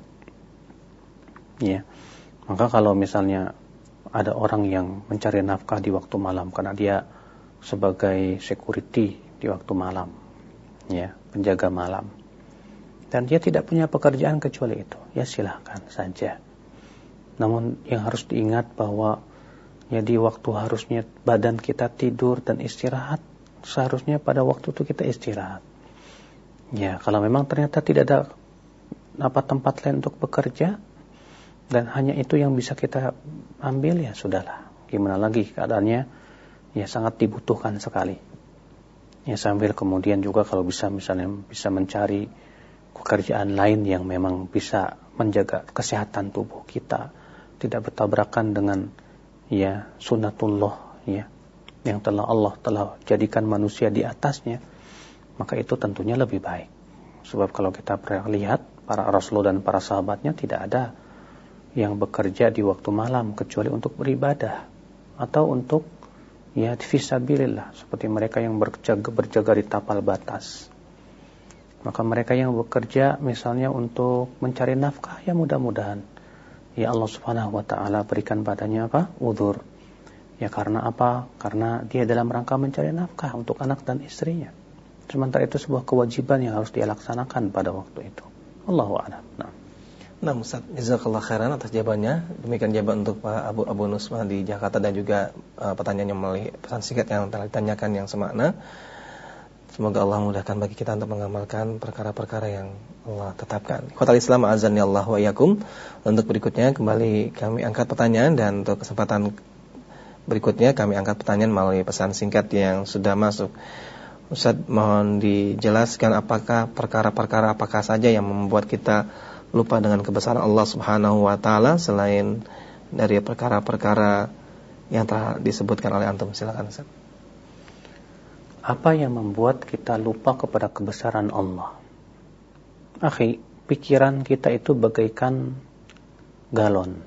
Ya. Maka kalau misalnya ada orang yang mencari nafkah di waktu malam karena dia sebagai security di waktu malam, ya, penjaga malam, dan dia tidak punya pekerjaan kecuali itu, ya silahkan saja. Namun yang harus diingat bahwa ya di waktu harusnya badan kita tidur dan istirahat, seharusnya pada waktu itu kita istirahat. Ya, kalau memang ternyata tidak ada tempat lain untuk bekerja dan hanya itu yang bisa kita ambil, ya sudahlah. Gimana lagi keadaannya, ya sangat dibutuhkan sekali. Ya, sambil kemudian juga kalau bisa misalnya bisa mencari pekerjaan lain yang memang bisa menjaga kesehatan tubuh kita, tidak bertabrakan dengan ya sunnatullah, ya, yang Allah telah jadikan manusia di atasnya, maka itu tentunya lebih baik. Sebab kalau kita pernah lihat para rasul dan para sahabatnya, tidak ada yang bekerja di waktu malam kecuali untuk beribadah atau untuk ya fisabilillah, seperti mereka yang berjaga di tapal batas. Maka mereka yang bekerja misalnya untuk mencari nafkah, ya mudah-mudahan ya Allah Subhanahu wa taala berikan padanya udzur. Ya karena apa? Karena dia dalam rangka mencari nafkah untuk anak dan istrinya. Sementara itu sebuah kewajiban yang harus dia laksanakan pada waktu itu. Allahu a'lam. Nah, Ustaz, jazakallahu khairan atas jawabannya. Demikian jawaban untuk Pak Abu Nusma di Jakarta, dan juga pertanyaannya melalui pesan singkat yang telah ditanyakan yang semakna. Semoga Allah mudahkan bagi kita untuk mengamalkan perkara-perkara yang Allah tetapkan. Ikhwatal Islam azani Allah wa iyyakum. Untuk berikutnya kembali kami angkat pertanyaan, dan untuk kesempatan berikutnya kami angkat pertanyaan melalui pesan singkat yang sudah masuk. Ustaz, mohon dijelaskan apakah perkara-perkara apakah saja yang membuat kita lupa dengan kebesaran Allah Subhanahu wa taala selain dari perkara-perkara yang telah disebutkan oleh antum. Silakan Ustaz. Apa yang membuat kita lupa kepada kebesaran Allah? Akhi, pikiran kita itu bagaikan galon.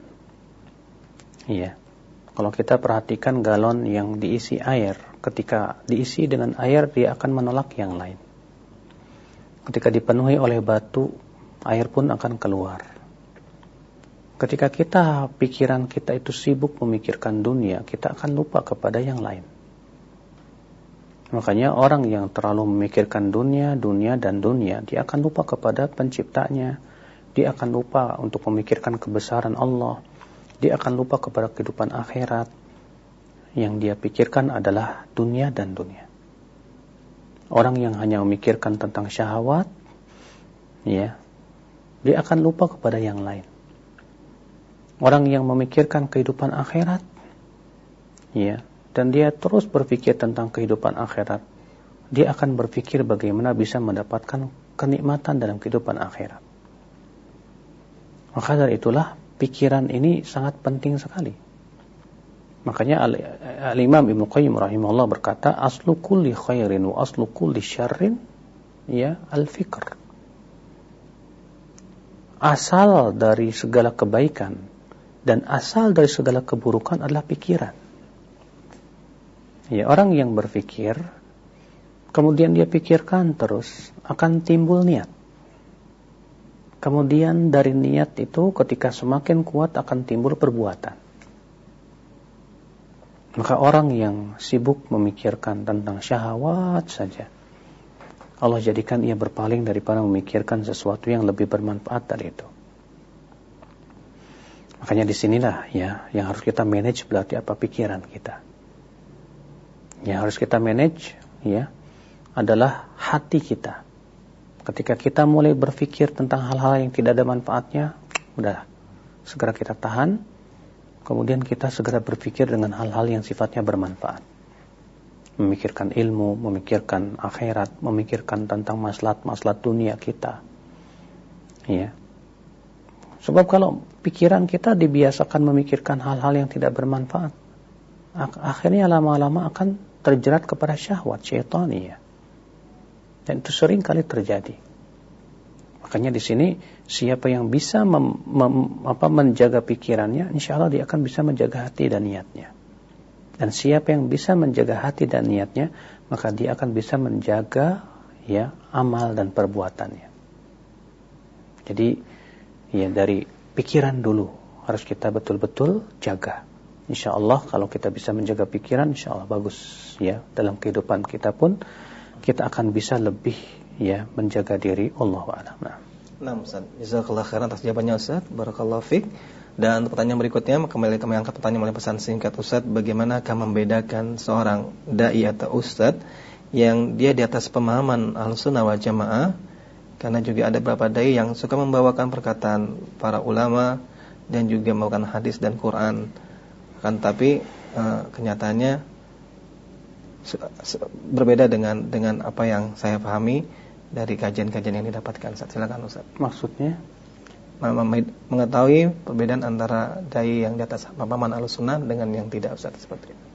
Iya. Kalau kita perhatikan galon yang diisi air, ketika diisi dengan air dia akan menolak yang lain. Ketika dipenuhi oleh batu, air pun akan keluar. Ketika pikiran kita itu sibuk memikirkan dunia, kita akan lupa kepada yang lain. Makanya orang yang terlalu memikirkan dunia, dia akan lupa kepada penciptanya. Dia akan lupa untuk memikirkan kebesaran Allah. Dia akan lupa kepada kehidupan akhirat. Yang dia pikirkan adalah dunia dan dunia. Orang yang hanya memikirkan tentang syahwat, ya, dia akan lupa kepada yang lain. Orang yang memikirkan kehidupan akhirat, ya, dan dia terus berpikir tentang kehidupan akhirat, dia akan berpikir bagaimana bisa mendapatkan kenikmatan dalam kehidupan akhirat. Maka dari itulah pikiran ini sangat penting sekali. Makanya Al-Imam Ibnu Qayyim rahimahullah berkata, aslu kulli khairin wa aslu kulli syarrin, ya, al-fikr. Asal dari segala kebaikan dan asal dari segala keburukan adalah pikiran. Ya, orang yang berpikir, kemudian dia pikirkan terus, akan timbul niat. Kemudian dari niat itu ketika semakin kuat akan timbul perbuatan. Maka orang yang sibuk memikirkan tentang syahwat saja, Allah jadikan ia berpaling daripada memikirkan sesuatu yang lebih bermanfaat dari itu. Makanya disinilah, ya, yang harus kita manage berarti apa? Pikiran kita. Yang harus kita manage, ya, adalah hati kita. Ketika kita mulai berpikir tentang hal-hal yang tidak ada manfaatnya, udah, segera kita tahan. Kemudian kita segera berpikir dengan hal-hal yang sifatnya bermanfaat. Memikirkan ilmu, memikirkan akhirat, memikirkan tentang maslahat-maslahat dunia kita. Ya. Sebab kalau pikiran kita dibiasakan memikirkan hal-hal yang tidak bermanfaat, akhirnya lama-lama akan terjerat kepada syahwat syaitani, ya. Dan itu sering kali terjadi. Makanya di sini siapa yang bisa menjaga pikirannya, insya Allah dia akan bisa menjaga hati dan niatnya. Dan siapa yang bisa menjaga hati dan niatnya, maka dia akan bisa menjaga, ya, amal dan perbuatannya. Jadi, ya, dari pikiran dulu harus kita betul-betul jaga. Insya Allah kalau kita bisa menjaga pikiran, insya Allah bagus, ya, dalam kehidupan kita pun kita akan bisa lebih, ya, menjaga diri. Allahu a'lam. Nah, Ustaz, jazakallahu khairan atas jawabannya, Ustaz. Barakallahu fiik. Dan pertanyaan berikutnya, kembali kami angkat pertanyaan melalui pesan singkat, Ustaz. Bagaimanakah membedakan seorang dai atau ustaz yang dia di atas pemahaman Ahlussunnah wal Jamaah? Karena juga ada beberapa dai yang suka membawakan perkataan para ulama dan juga membawakan hadis dan Quran. Kan tapi kenyataannya berbeda dengan apa yang saya pahami dari kajian-kajian yang didapatkan. Silakan, Ustaz. Maksudnya mengetahui perbedaan antara dai yang di atas pemahaman Ahlussunnah dengan yang tidak, Ustaz, seperti itu.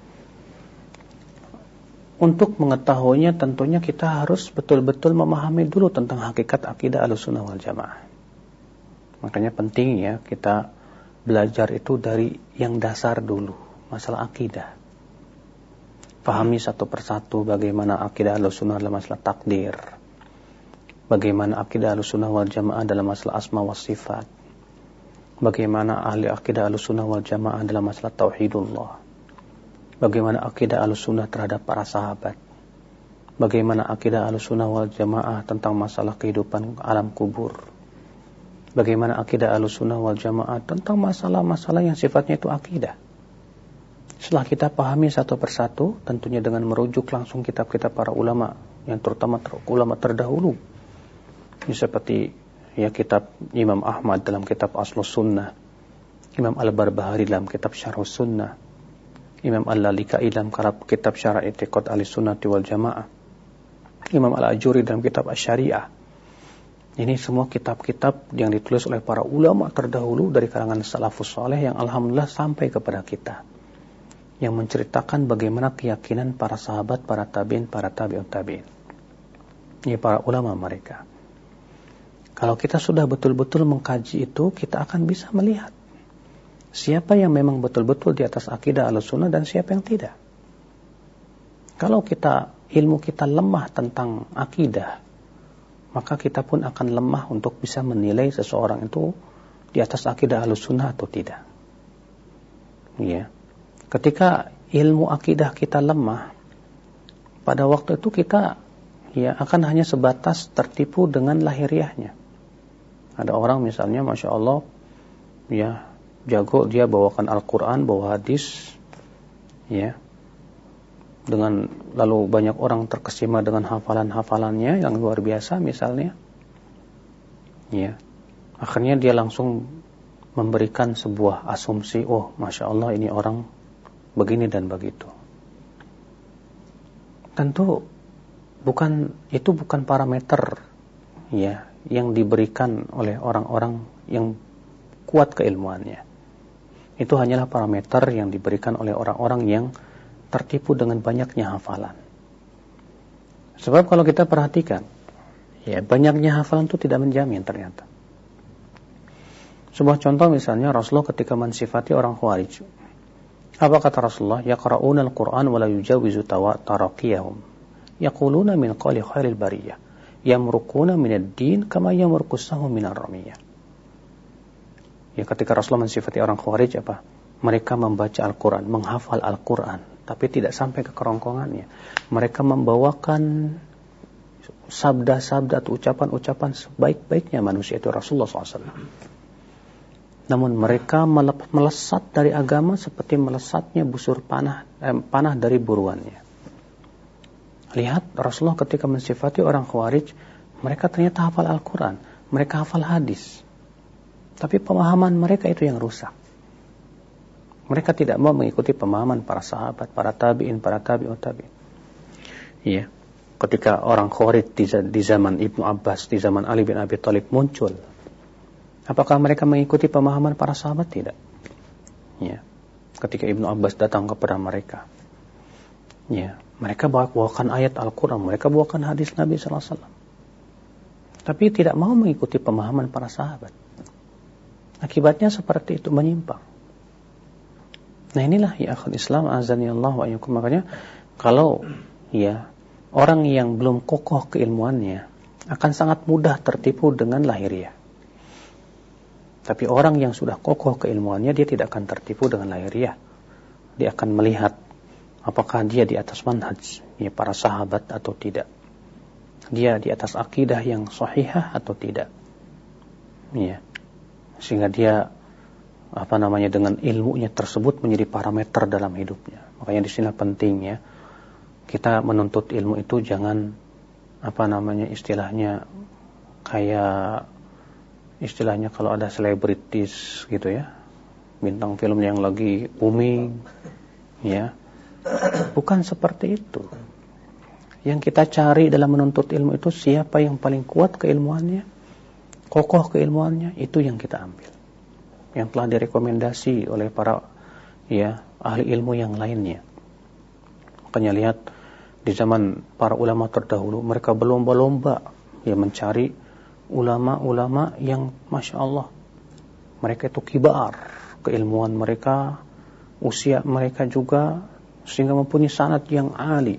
Untuk mengetahuinya tentunya kita harus betul-betul memahami dulu tentang hakikat akidah Ahlussunnah wal Jamaah. Makanya penting, ya, kita belajar itu dari yang dasar dulu, masalah akidah. Pahami satu persatu bagaimana akidah Ahlussunnah dalam masalah takdir, bagaimana akidah Ahlussunnah wal Jamaah dalam masalah asma wa sifat, bagaimana ahli akidah Ahlussunnah wal Jamaah dalam masalah tauhidullah, bagaimana akidah Ahlussunnah terhadap para sahabat, bagaimana akidah Ahlussunnah wal Jamaah tentang masalah kehidupan alam kubur, bagaimana akidah Ahlussunnah wal Jamaah tentang masalah-masalah yang sifatnya itu akidah. Setelah kita pahami satu persatu, tentunya dengan merujuk langsung kitab-kitab para ulama, yang terutama ulama terdahulu, seperti, ya, kitab Imam Ahmad dalam kitab Aslus Sunnah, Imam Al-Barbahari dalam kitab Syarhus Sunnah, Imam Al-Lalikai dalam kitab Syarah I'tiqad Ahlussunnati wal Jamaah, Imam Al-Ajuri dalam kitab Asy-Syariah. Ini semua kitab-kitab yang ditulis oleh para ulama terdahulu dari kalangan salafus saleh yang alhamdulillah sampai kepada kita, yang menceritakan bagaimana keyakinan para sahabat, para tabi'in, para tabi'ut tabi'in. Ini para ulama mereka. Kalau kita sudah betul-betul mengkaji itu, kita akan bisa melihat siapa yang memang betul-betul di atas akidah Ahlussunnah dan siapa yang tidak. Kalau ilmu kita lemah tentang akidah, maka kita pun akan lemah untuk bisa menilai seseorang itu di atas akidah Ahlussunnah atau tidak. Ya. Ketika ilmu akidah kita lemah, pada waktu itu kita, ya, akan hanya sebatas tertipu dengan lahiriahnya. Ada orang misalnya, Masya Allah, ya, jago, dia bawakan Al-Quran, bawa hadis, ya, lalu banyak orang terkesima dengan hafalan-hafalannya yang luar biasa misalnya, ya, akhirnya dia langsung memberikan sebuah asumsi, oh Masya Allah ini orang begini dan begitu. Tentu itu bukan parameter ya yang diberikan oleh orang-orang yang kuat keilmuannya. Itu hanyalah parameter yang diberikan oleh orang-orang yang tertipu dengan banyaknya hafalan. Sebab kalau kita perhatikan, ya banyaknya hafalan itu tidak menjamin ternyata. Sebuah contoh misalnya Rasulullah ketika mensifati orang Khawarij. Apa kata Rasulullah? Yaqra'una al-Qur'an wa la yujawizu taraqiyahum. Yaquluna min qali khairil bariyah. Yamruquna min ad-din kama yamruqus sahmu min ar-ramiyah. Ya ketika Rasulullah mensifati orang Khawarij apa? Mereka membaca Al-Qur'an, menghafal Al-Qur'an, tapi tidak sampai ke kerongkongannya. Mereka membawakan sabda-sabda atau ucapan-ucapan sebaik-baiknya manusia itu Rasulullah SAW. Namun mereka melesat dari agama seperti melesatnya busur panah dari buruannya. Lihat Rasulullah ketika mensifati orang Khawarij, mereka ternyata hafal Al-Quran, mereka hafal hadis. Tapi pemahaman mereka itu yang rusak. Mereka tidak mau mengikuti pemahaman para sahabat, para tabi'in, para tabi'ut tabi'in. Iya. Ketika orang Khawarij di zaman Ibnu Abbas, di zaman Ali bin Abi Thalib muncul, apakah mereka mengikuti pemahaman para sahabat? Tidak. Ya. Ketika Ibnu Abbas datang kepada mereka, ya, mereka bawakan ayat Al-Quran, mereka bawakan hadis Nabi SAW. Tapi tidak mau mengikuti pemahaman para sahabat. Akibatnya seperti itu, menyimpang. Nah inilah ya akhul Islam azani Allah wa iyyakum. Makanya kalau ya orang yang belum kokoh keilmuannya akan sangat mudah tertipu dengan lahiriah. Tapi orang yang sudah kokoh keilmuannya, dia tidak akan tertipu dengan lahiriah. Dia akan melihat apakah dia di atas manhaj ya para sahabat atau tidak. Dia di atas akidah yang sahihah atau tidak. Ya. Sehingga dia dengan ilmunya tersebut menjadi parameter dalam hidupnya. Makanya di sini pentingnya kita menuntut ilmu itu jangan istilahnya kalau ada selebritis gitu ya, bintang film yang lagi booming ya, bukan seperti itu. Yang kita cari dalam menuntut ilmu itu siapa yang paling kuat keilmuannya, kokoh keilmuannya, itu yang kita ambil, yang telah direkomendasi oleh para ahli ilmu yang lainnya. Makanya lihat di zaman para ulama terdahulu, mereka berlomba-lomba mencari ulama-ulama yang Masya Allah, mereka itu kibar keilmuan mereka, usia mereka juga, sehingga mempunyai sanad yang ali.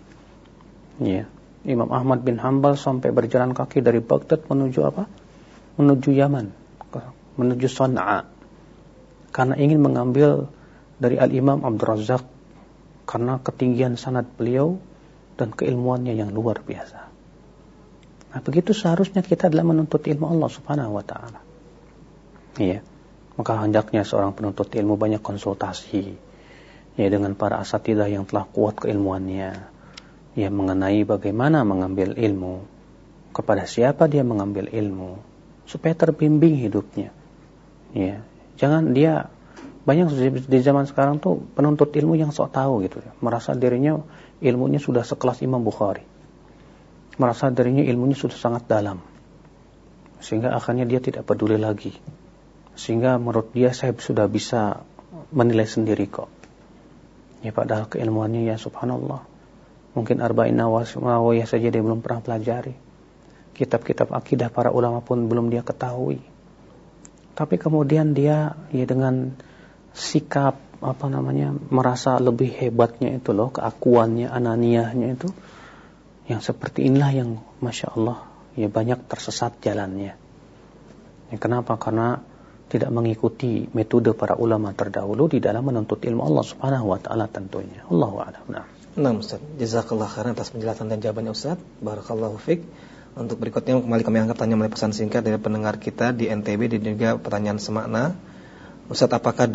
Imam Ahmad bin Hanbal sampai berjalan kaki dari Baghdad menuju Yaman, menuju Sana'a, karena ingin mengambil dari Al-Imam Abdul Razak, karena ketinggian sanad beliau dan keilmuannya yang luar biasa. Nah, begitu seharusnya kita dalam menuntut ilmu Allah Subhanahu wa taala. Iya. Maka hendaknya seorang penuntut ilmu banyak konsultasi dengan para asatidzah yang telah kuat keilmuannya, mengenai bagaimana mengambil ilmu, kepada siapa dia mengambil ilmu, supaya terbimbing hidupnya. Ya. Jangan dia banyak di zaman sekarang tuh penuntut ilmu yang sok tahu gitu ya, merasa dirinya ilmunya sudah sekelas Imam Bukhari. Merasa dirinya ilmunya sudah sangat dalam, sehingga akhirnya dia tidak peduli lagi, sehingga menurut dia saya sudah bisa menilai sendiri kok. Ya padahal keilmuannya ya subhanallah, mungkin Arba'in Nawawiyah saja dia belum pernah pelajari, kitab-kitab akidah para ulama pun belum dia ketahui. Tapi kemudian dia dengan sikap merasa lebih hebatnya itu loh, keakuannya, ananiyahnya itu, yang seperti inilah yang Masya Allah banyak tersesat jalannya. Kenapa? Karena tidak mengikuti metode para ulama terdahulu di dalam menuntut ilmu Allah Subhanahu wa taala tentunya. Allahu a'lam. Nah, Ustaz, jazakallah khairan atas penjelasan dan jawabannya Ustaz. Barakallahu fiik. Untuk berikutnya kembali kami angkat tanya melalui pesan singkat dari pendengar kita di NTB dan juga pertanyaan semakna. Ustaz, apakah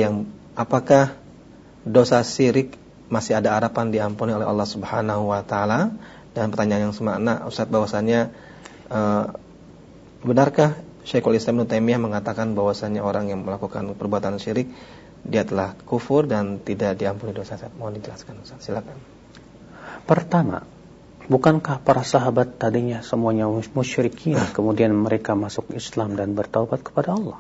dosa syirik masih ada harapan diampuni oleh Allah Subhanahu wa taala? Dan pertanyaan yang semakna Ustaz, bahwasannya benarkah Syekhul Islam Ibnu Taimiyah mengatakan bahwasanya orang yang melakukan perbuatan syirik dia telah kufur dan tidak diampuni dosa. Mohon dijelaskan Ustaz, silakan. Pertama, bukankah para sahabat tadinya semuanya musyrikin, kemudian mereka masuk Islam dan bertaubat kepada Allah?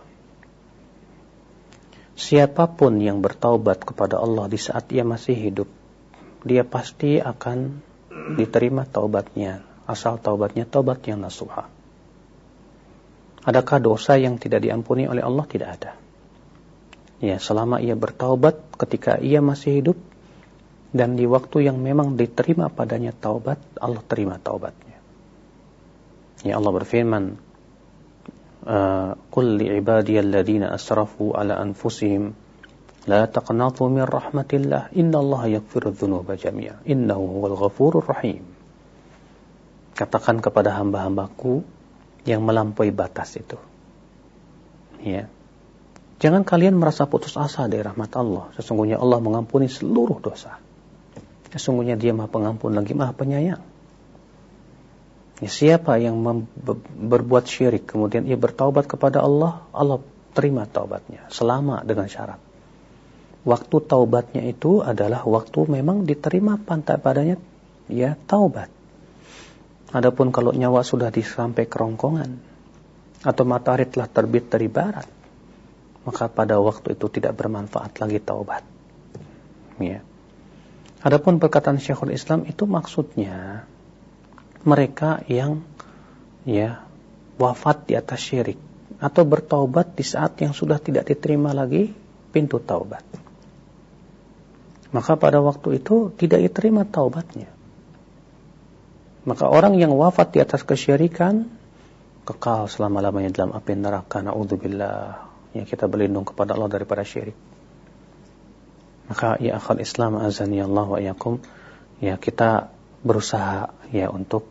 Siapapun yang bertaubat kepada Allah di saat ia masih hidup, dia pasti akan diterima taubatnya, asal taubatnya taubat yang nasuha. Adakah dosa yang tidak diampuni oleh Allah? Tidak ada. Ya, selama ia bertaubat ketika ia masih hidup dan di waktu yang memang diterima padanya taubat, Allah terima taubatnya. Ya, Allah berfirman, qul li ibadiyalladzina asrafu ala anfusihim la taqnatu min rahmatillah innallaha yaghfiru dzunuba jami'a innahu huwal ghafurur rahim. Katakan kepada hamba-hambaku yang melampaui batas itu, ya, jangan kalian merasa putus asa dari rahmat Allah. Sesungguhnya Allah mengampuni seluruh dosa. Sesungguhnya Dia Maha Pengampun lagi Maha Penyayang. Ya, siapa yang berbuat syirik kemudian ia bertaubat kepada Allah, Allah terima taubatnya selama dengan syarat. Waktu taubatnya itu adalah waktu memang diterima padanya ya taubat. Adapun kalau nyawa sudah sampai kerongkongan atau matahari telah terbit dari barat, maka pada waktu itu tidak bermanfaat lagi taubat. Ya. Adapun perkataan Syekhul Islam itu maksudnya mereka yang ya wafat di atas syirik atau bertaubat di saat yang sudah tidak diterima lagi pintu taubat. Maka pada waktu itu tidak diterima taubatnya. Maka orang yang wafat di atas kesyirikan kekal selama-lamanya dalam api neraka. Na'udzubillah. Ya, kita berlindung kepada Allah daripada syirik. Maka ya akhal Islam azani Allah wa iyakum, ya kita berusaha ya untuk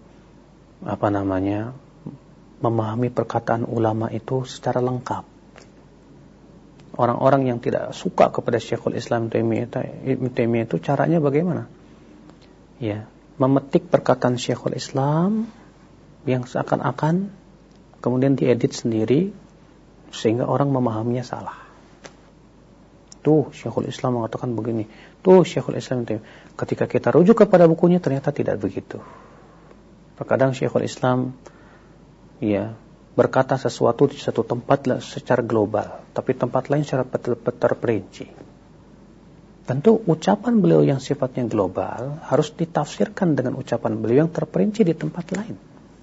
memahami perkataan ulama itu secara lengkap. Orang-orang yang tidak suka kepada Syekhul Islam Ibnu Taimiyah itu caranya bagaimana? Ya, memetik perkataan Syekhul Islam yang seakan-akan kemudian diedit sendiri sehingga orang memahaminya salah. Tuh Syekhul Islam mengatakan begini, tuh Syekhul Islam itu. Ketika kita rujuk kepada bukunya ternyata tidak begitu. Terkadang Syekhul Islam ya berkata sesuatu di satu tempat secara global, tapi tempat lain secara terperinci. Tentu ucapan beliau yang sifatnya global harus ditafsirkan dengan ucapan beliau yang terperinci di tempat lain.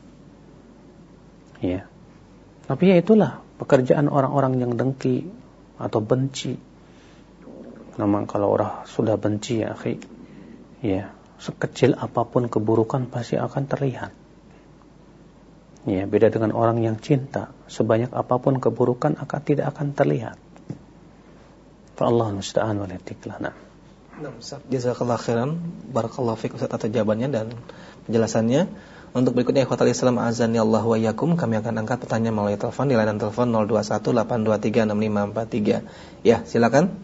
Ya. Tapi ya itulah pekerjaan orang-orang yang dengki atau benci. Memang kalau orang sudah benci ya, akhi, ya, sekecil apapun keburukan pasti akan terlihat. Ya, beda dengan orang yang cinta, sebanyak apapun keburukan tidak akan terlihat. Fa'allahu musta'an wal istiqlal. Nah, Ustaz, jazakallahu khairan, barakallahu fiik Ustaz atas jawabannya dan penjelasannya. Untuk berikutnya ikhwatal Islam azani Allah wa iyyakum, kami akan angkat pertanyaan melalui telepon di layanan telepon 0218236543. Ya, silakan.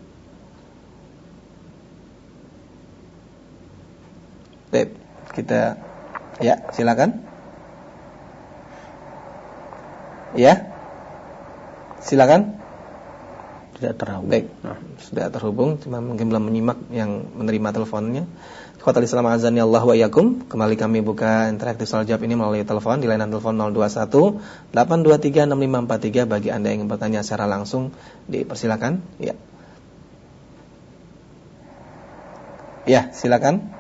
Baik, kita ya, silakan. Ya. Silakan. Tidak terhubung. Baik, sudah terhubung, cuma mungkin belum menyimak yang menerima teleponnya. Ikhwatal Islam azani Allah wa iyyakum, kembali kami buka interaktif soal jawab ini melalui telepon di layanan telepon 0218236543 bagi Anda yang ingin bertanya secara langsung, dipersilakan. Ya. Ya, silakan.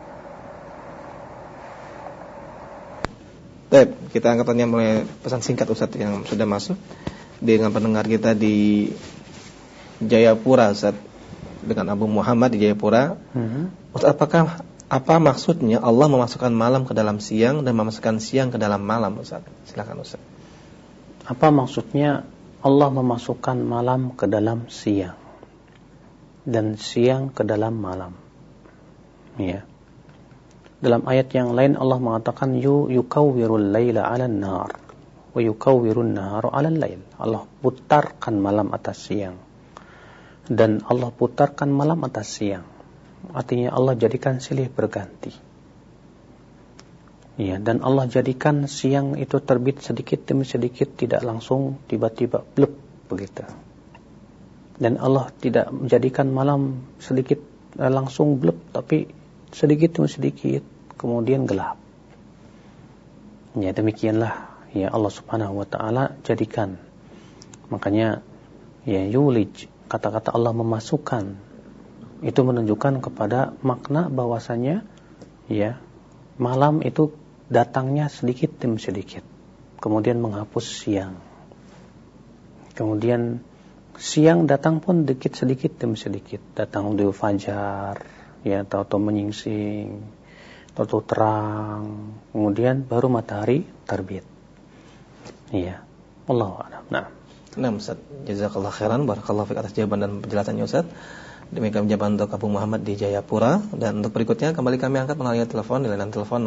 Baik, kita angkat pertanyaan mulai pesan singkat Ustaz yang sudah masuk dengan pendengar kita di Jayapura, Ustaz, dengan Abu Muhammad di Jayapura. Ustaz, apa maksudnya Allah memasukkan malam ke dalam siang dan memasukkan siang ke dalam malam, Ustaz? Silakan Ustaz. Apa maksudnya Allah memasukkan malam ke dalam siang dan siang ke dalam malam? Ya. Dalam ayat yang lain Allah mengatakan yukawwirul laila 'alan nar wa yukawwirun nahara 'alal lail. Allah putarkan malam atas siang dan Allah putarkan malam atas siang. Artinya Allah jadikan silih berganti. Ya, dan Allah jadikan siang itu terbit sedikit demi sedikit, tidak langsung tiba-tiba blep begitu. Dan Allah tidak menjadikan malam sedikit langsung blep, tapi sedikit demi sedikit kemudian gelap. Ya, demikianlah ya Allah Subhanahu wa taala jadikan. Makanya ya yulij, kata-kata Allah memasukkan, itu menunjukkan kepada makna bahwasanya ya malam itu datangnya sedikit demi sedikit, kemudian menghapus siang. Kemudian siang datang pun sedikit demi sedikit, datang di fajar, ya, tahu-tahu menyingsing, tahu-tahu terang, kemudian baru matahari terbit. Iya, Allahu a'lam. Nah, Ustaz, jazakallah khairan, barakallahu fiik atas jawaban dan penjelasannya Ustaz. Demikian jawaban untuk Abu Muhammad di Jayapura. Dan untuk berikutnya kembali kami angkat melalui telepon di layanan telepon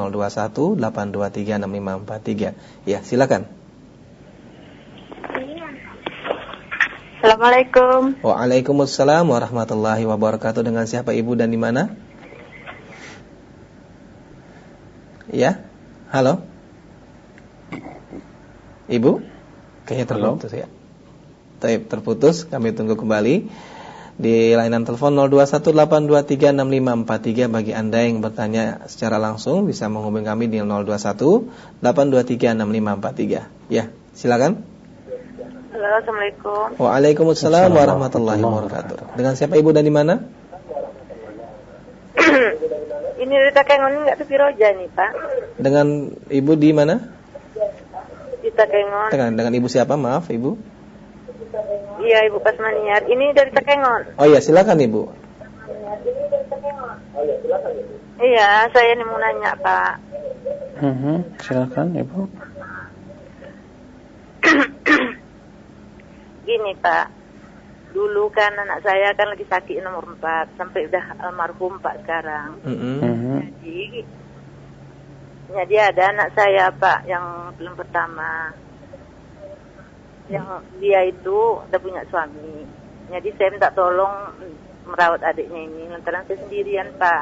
0218236543. Ya, silakan. Assalamualaikum. Waalaikumsalam warahmatullahi wabarakatuh. Dengan siapa Ibu dan di mana? Ya, halo. Ibu? Kayaknya terputus ya. Terputus, kami tunggu kembali di layanan telepon 0218236543. Bagi Anda yang bertanya secara langsung bisa menghubungi kami di 0218236543. Ya, silakan. Halo, Assalamualaikum. Waalaikumsalam warahmatullahi wabarakatuh. Dengan siapa Ibu dan di mana? Ini dari Takengon enggak Tepi Roja nih, Pak? Dengan Ibu di mana? Di Takengon. Dengan Ibu siapa? Maaf, Ibu. Iya, Ibu Pasmaniar. Ini dari Takengon. Oh iya, silakan Ibu. Iya, saya nih mau nanya, Pak. Silakan Ibu. Gini, Pak. Dulu kan anak saya kan lagi sakit nomor 4, sampai udah almarhum Pak sekarang. Jadi ada anak saya, Pak, yang belum pertama. Yang dia itu udah punya suami. Jadi saya minta tolong merawat adiknya ini, lantaran saya sendirian, Pak.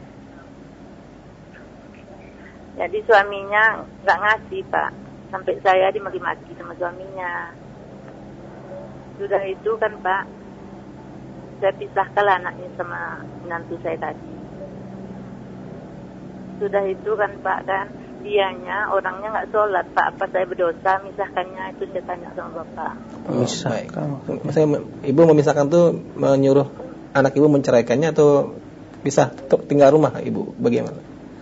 Jadi suaminya nggak ngasih, Pak, sampai saya dimaki-maki sama suaminya. Sudah itu kan, Pak, saya pisahkan anaknya sama menantu saya tadi. Sudah itu kan, Pak, kan dianya orangnya nggak sholat, Pak. Apa saya berdosa misahkannya? Itu saya tanya sama Bapak. Memisahkan. Maksudnya Ibu memisahkan tuh menyuruh anak Ibu menceraikannya atau pisah tinggal rumah Ibu? Bagaimana?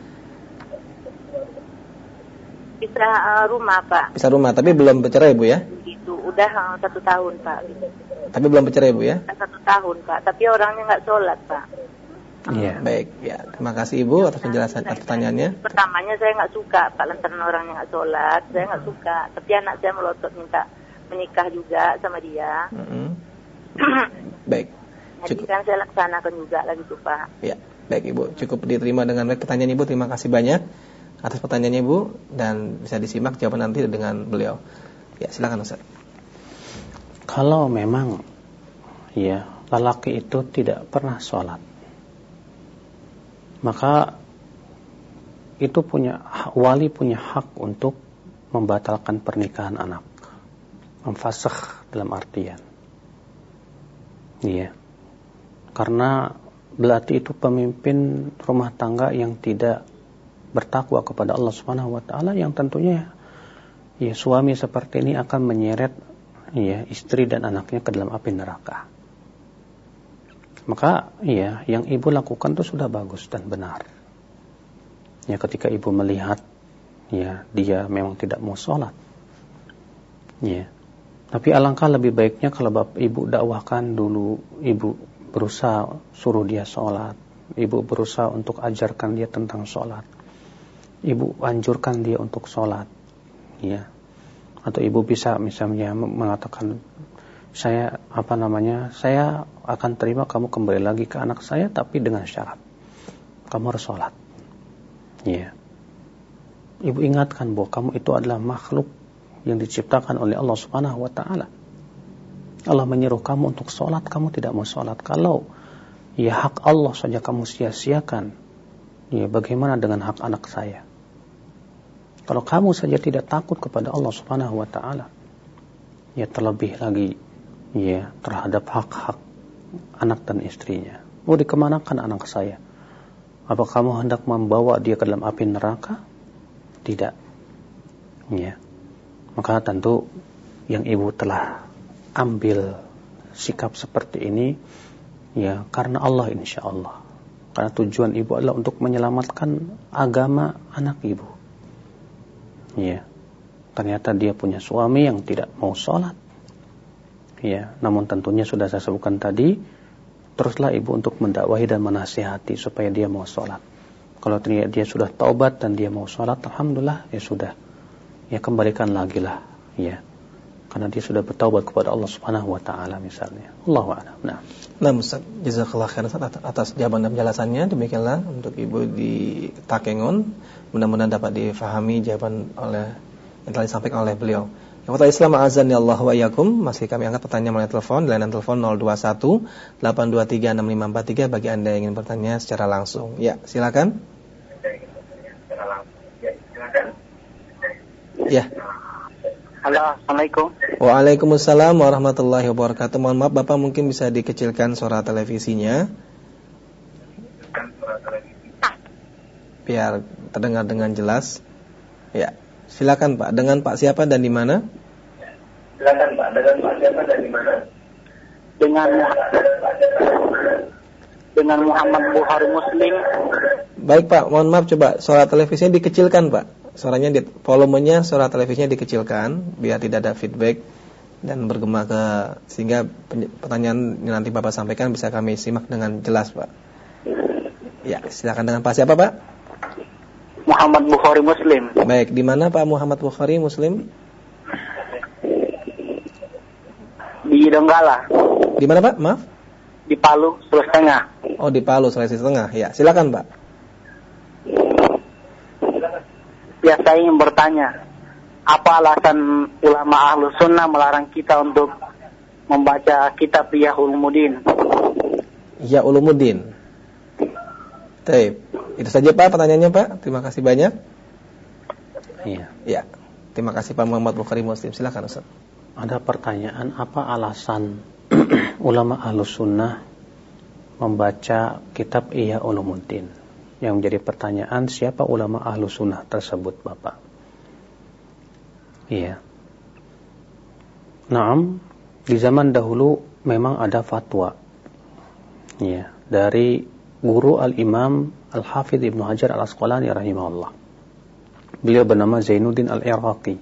Pisah rumah, Pak. Pisah rumah, tapi belum bercerai Bu ya? Itu udah 1 tahun, Pak. Tapi belum bercerai Bu ya? 1 tahun, Pak. Tapi orangnya nggak sholat, Pak. Iya, baik. Ya, terima kasih Ibu atas penjelasan atas pertanyaannya. Pertamanya saya nggak suka, Pak, lantaran orangnya nggak sholat. Saya nggak suka. Tapi anak saya melotot minta menikah juga sama dia. Baik. Jadi kan saya laksanakan juga lagi tuh, Pak. Ya, baik Ibu. Cukup diterima dengan baik pertanyaan Ibu. Terima kasih banyak atas pertanyaannya Ibu, dan bisa disimak jawaban nanti dengan beliau. Ya, silakan Ustaz. Kalau memang ya lelaki itu tidak pernah sholat, maka itu wali punya hak untuk membatalkan pernikahan anak, memfasakh dalam artian, iya, karena berarti itu pemimpin rumah tangga yang tidak bertakwa kepada Allah Subhanahu wa taala, yang tentunya ya suami seperti ini akan menyeret ya istri dan anaknya ke dalam api neraka. Maka ya yang ibu lakukan itu sudah bagus dan benar. Ya ketika ibu melihat ya dia memang tidak mau sholat, ya, tapi alangkah lebih baiknya kalau ibu dakwahkan dulu, ibu berusaha suruh dia sholat, ibu berusaha untuk ajarkan dia tentang sholat, ibu anjurkan dia untuk sholat, ya, atau ibu bisa misalnya mengatakan, saya akan terima kamu kembali lagi ke anak saya, tapi dengan syarat kamu harus sholat. Ya, ibu ingatkan bahwa kamu itu adalah makhluk yang diciptakan oleh Allah Subhanahu wa taala. Allah menyuruh kamu untuk sholat, kamu tidak mau sholat. Kalau ya hak Allah saja kamu sia-siakan, ya bagaimana dengan hak anak saya? Kalau kamu saja tidak takut kepada Allah Subhanahu wa taala, ya terlebih lagi ya terhadap hak-hak anak dan istrinya. Mau dikemanakan anak saya? Apa kamu hendak membawa dia ke dalam api neraka? Tidak. Ya. Maka tentu yang ibu telah ambil sikap seperti ini ya karena Allah, insya Allah. Karena tujuan ibu adalah untuk menyelamatkan agama anak ibu. Ya. Ternyata dia punya suami yang tidak mau sholat. Ya. Namun tentunya sudah saya sebutkan tadi, teruslah ibu untuk mendakwahi dan menasihati supaya dia mau sholat. Kalau dia sudah taubat dan dia mau sholat, alhamdulillah, ya sudah. Ya kembalikan lagi lah, ya. Karena dia sudah bertaubat kepada Allah Subhanahu wa taala misalnya. Allahu a'lam. Nah, Ustaz, jazakallahu khairan atas jawaban dan penjelasannya. Demikianlah untuk ibu di Takengon. Mudah-mudahan dapat difahami jawaban oleh yang telah disampaikan oleh beliau. Ikhwatal Islam azani Allah wa iyyakum, masih kami angkat pertanyaan melalui telepon, layanan telepon 021 823 6543 bagi Anda yang ingin bertanya secara langsung. Ya, silakan. Ya. Halo, Assalamualaikum. Waalaikumsalam warahmatullahi wabarakatuh. Mohon maaf Bapak, mungkin bisa dikecilkan suara televisinya biar terdengar dengan jelas. Ya. Silakan Pak, dengan Pak siapa dan di mana? Silakan Pak, dengan Pak siapa dan di mana? Dengan Muhammad Bukhari Muslim. Baik Pak, mohon maaf coba suara televisinya dikecilkan Pak. Suaranya volumenya suara televisinya dikecilkan biar tidak ada feedback dan bergema sehingga pertanyaan yang nanti Bapak sampaikan bisa kami simak dengan jelas Pak. Ya, silakan dengan Pak siapa Pak? Muhammad Bukhari Muslim. Baik, di mana Pak Muhammad Bukhari Muslim? Di Donggala. Di mana Pak? Maaf? Di Palu, Sulawesi Tengah. Oh, di Palu, Sulawesi Tengah. Ya, silakan Pak. Ya, saya ingin bertanya, apa alasan ulama Ahlus Sunnah melarang kita untuk membaca kitab Ihya Ulumuddin? Ihya Ulumuddin. Baik. Itu saja Pak pertanyaannya Pak. Terima kasih banyak. Iya. Ya. Terima kasih Pak Muhammad Bukhari Muslim. Silakan Ustaz. Ada pertanyaan, apa alasan ulama Ahlus Sunnah membaca kitab Ihya Ulumuddin? Yang menjadi pertanyaan, siapa ulama Ahlus Sunnah tersebut Bapak? Iya. Naam, di zaman dahulu memang ada fatwa. Iya, dari guru Al-Imam Al-Hafidh Ibnu Hajar Al-Asqalani rahimahullah. Beliau bernama Zainuddin Al-Iraqi.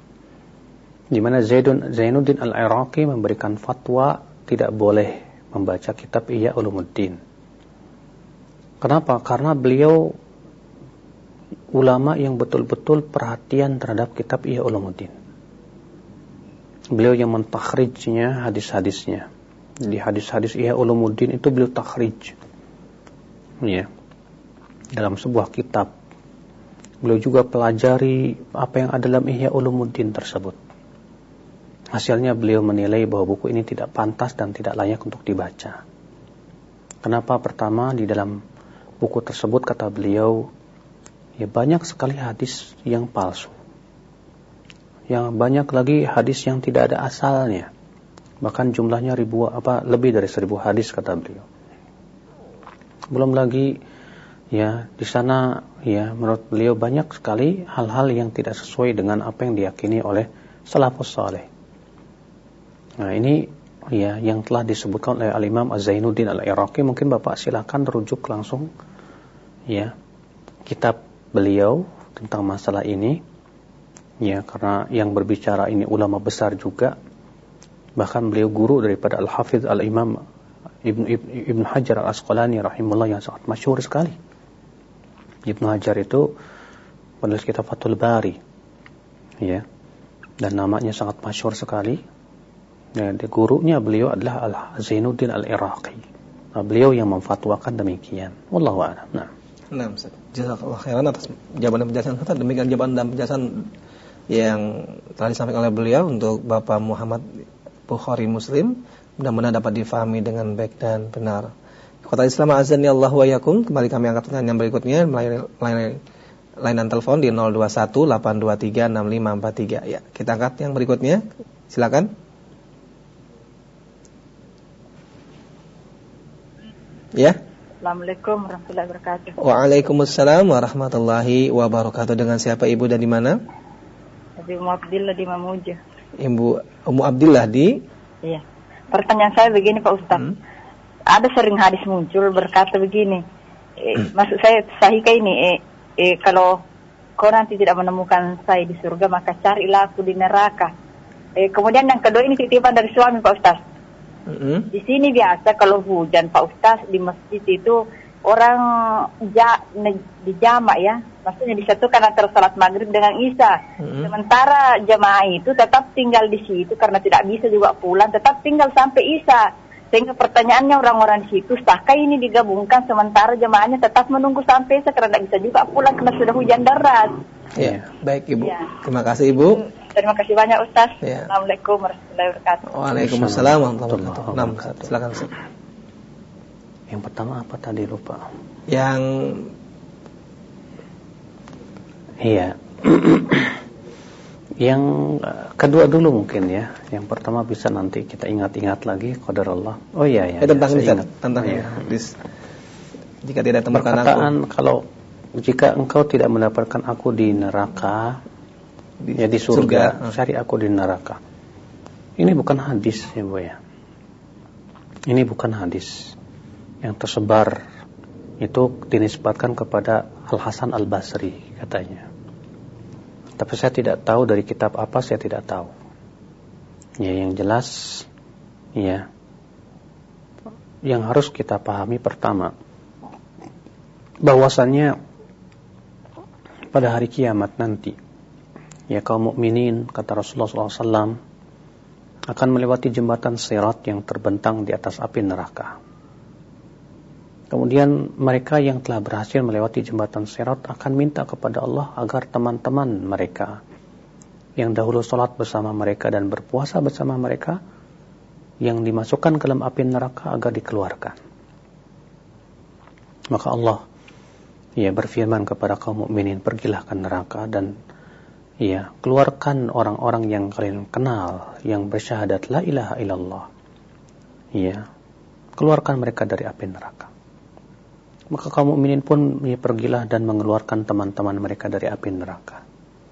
Di mana Zainuddin Al-Iraqi memberikan fatwa tidak boleh membaca kitab Ihya Ulumuddin. Kenapa? Karena beliau ulama yang betul-betul perhatian terhadap kitab Ihya Ulumuddin. Beliau yang mentakhrijnya hadis-hadisnya. Di hadis-hadis Ihya Ulumuddin itu beliau takhrij. Ya. Dalam sebuah kitab. Beliau juga pelajari apa yang ada dalam Ihya Ulumuddin tersebut. Hasilnya beliau menilai bahwa buku ini tidak pantas dan tidak layak untuk dibaca. Kenapa? Pertama, di dalam buku tersebut kata beliau, ya banyak sekali hadis yang palsu. Yang banyak lagi hadis yang tidak ada asalnya. Bahkan jumlahnya lebih dari 1000 hadis kata beliau. Belum lagi ya di sana ya menurut beliau banyak sekali hal-hal yang tidak sesuai dengan apa yang diyakini oleh salafus saleh. Nah, ini ya yang telah disebutkan oleh Al-Imam Az-Zainuddin Al-Iraqi. Mungkin Bapak silakan rujuk langsung ya kitab beliau tentang masalah ini ya, karena yang berbicara ini ulama besar juga, bahkan beliau guru daripada Al-Hafidh Al-Imam Ibnu Hajar Al-Asqalani rahimahullah yang sangat masyhur sekali. Ibnu Hajar itu penulis kitab Fathul Bari ya, dan namanya sangat masyhur sekali. Ya, gurunya beliau adalah Al-Zainuddin Al-Iraqi. Nah, beliau yang memfatwakan demikian. Wallahu a'lam. Nah, Ustaz, jazakallahu khairan atas jawaban dan penjelasan Ustaz. Demikian jawaban dan penjelasan yang telah disampaikan oleh beliau untuk Bapak Muhammad Bukhari Muslim. Mudah-mudahan dapat difahami dengan baik dan benar. Ikhwatal Islam azani Allah wa iyyakum. Kembali kami angkat pertanyaan berikutnya melalui layanan telepon di 0218236543. Ya, kita angkat yang berikutnya. Silakan. Ya. Assalamualaikum warahmatullahi wabarakatuh. Waalaikumsalam warahmatullahi wabarakatuh. Dengan siapa Ibu dan di mana? Ibu Abdillah di Mamuju. Ibu Ummu Abdillah di? Iya. Pertanyaan saya begini Pak Ustaz. Ada sering hadis muncul berkata begini. Maksud saya sahihkah ini? Kalau kau nanti tidak menemukan saya di surga, maka carilah aku di neraka. Kemudian yang kedua ini titipan dari suami Pak Ustaz. Di sini biasa kalau hujan Pak Ustaz di masjid itu orang dijamak ya, maksudnya disatukan antara salat maghrib dengan isya. Sementara jamaah itu tetap tinggal di situ karena tidak bisa juga pulang, tetap tinggal sampai isya. Sehingga pertanyaannya orang-orang di situ, sahkah ini digabungkan sementara jamaahnya tetap menunggu sampai isya karena tidak bisa juga pulang karena sudah hujan deras. Ya, baik Ibu. Ya. Terima kasih Ibu. Terima kasih banyak Ustaz. Ya. Assalamualaikum warahmatullahi wabarakatuh. Waalaikumsalam warahmatullahi wabarakatuh. Silakan Ustaz. Yang pertama apa tadi lupa? Yang iya. Yang kedua dulu mungkin ya. Yang pertama bisa nanti kita ingat-ingat lagi qadarullah. Oh iya ya. Tentang hadis. Jika tidak temukan perkataan aku. Kalau jika engkau tidak mendapatkan aku di neraka, ya di surga, cari aku di neraka. Ini bukan hadis ya Bu ya. Ini bukan hadis. Yang tersebar itu dinisbatkan kepada Al-Hasan Al-Basri katanya. Tapi saya tidak tahu dari kitab apa, saya tidak tahu. Ya yang jelas ya yang harus kita pahami pertama bahwasannya pada hari kiamat nanti ya kaum mukminin kata Rasulullah SAW akan melewati jembatan Sirat yang terbentang di atas api neraka. Kemudian mereka yang telah berhasil melewati jembatan Sirat akan minta kepada Allah agar teman-teman mereka yang dahulu sholat bersama mereka dan berpuasa bersama mereka yang dimasukkan ke dalam api neraka agar dikeluarkan. Maka Allah ya berfirman kepada kaum mukminin, pergilah ke neraka dan ya keluarkan orang-orang yang kalian kenal yang bersyahadat la ilaha illallah. Ya, keluarkan mereka dari api neraka. Maka kaum mukminin pun ya, pergilah dan mengeluarkan teman-teman mereka dari api neraka.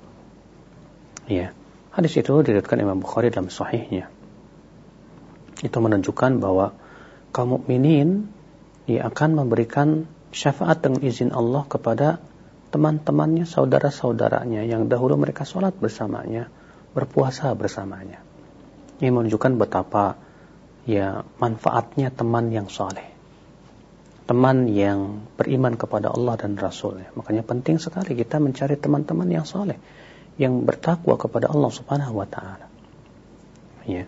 Ya, hadis itu diriwayatkan Imam Bukhari dalam sahihnya. Itu menunjukkan bahwa kaum mukminin ya akan memberikan syafaat dengan izin Allah kepada teman-temannya, saudara-saudaranya yang dahulu mereka sholat bersamanya, berpuasa bersamanya. Ini menunjukkan betapa ya manfaatnya teman yang saleh, teman yang beriman kepada Allah dan Rasulnya. Makanya penting sekali kita mencari teman-teman yang saleh, yang bertakwa kepada Allah Subhanahu wa taala. Ya.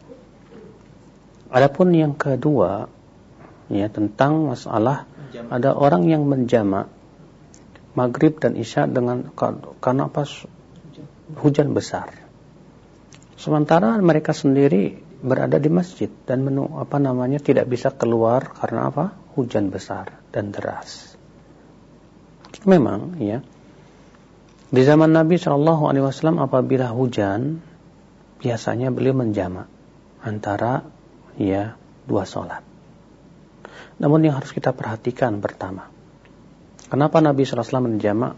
Adapun yang kedua ya tentang masalah ada orang yang menjamak maghrib dan isya dengan karena apa? Hujan besar. Sementara mereka sendiri berada di masjid dan tidak bisa keluar karena apa? Hujan besar dan deras. Memang ya di zaman Nabi SAW apabila hujan biasanya beliau menjamak antara ya dua sholat. Namun yang harus kita perhatikan pertama, kenapa Nabi SAW menjamak?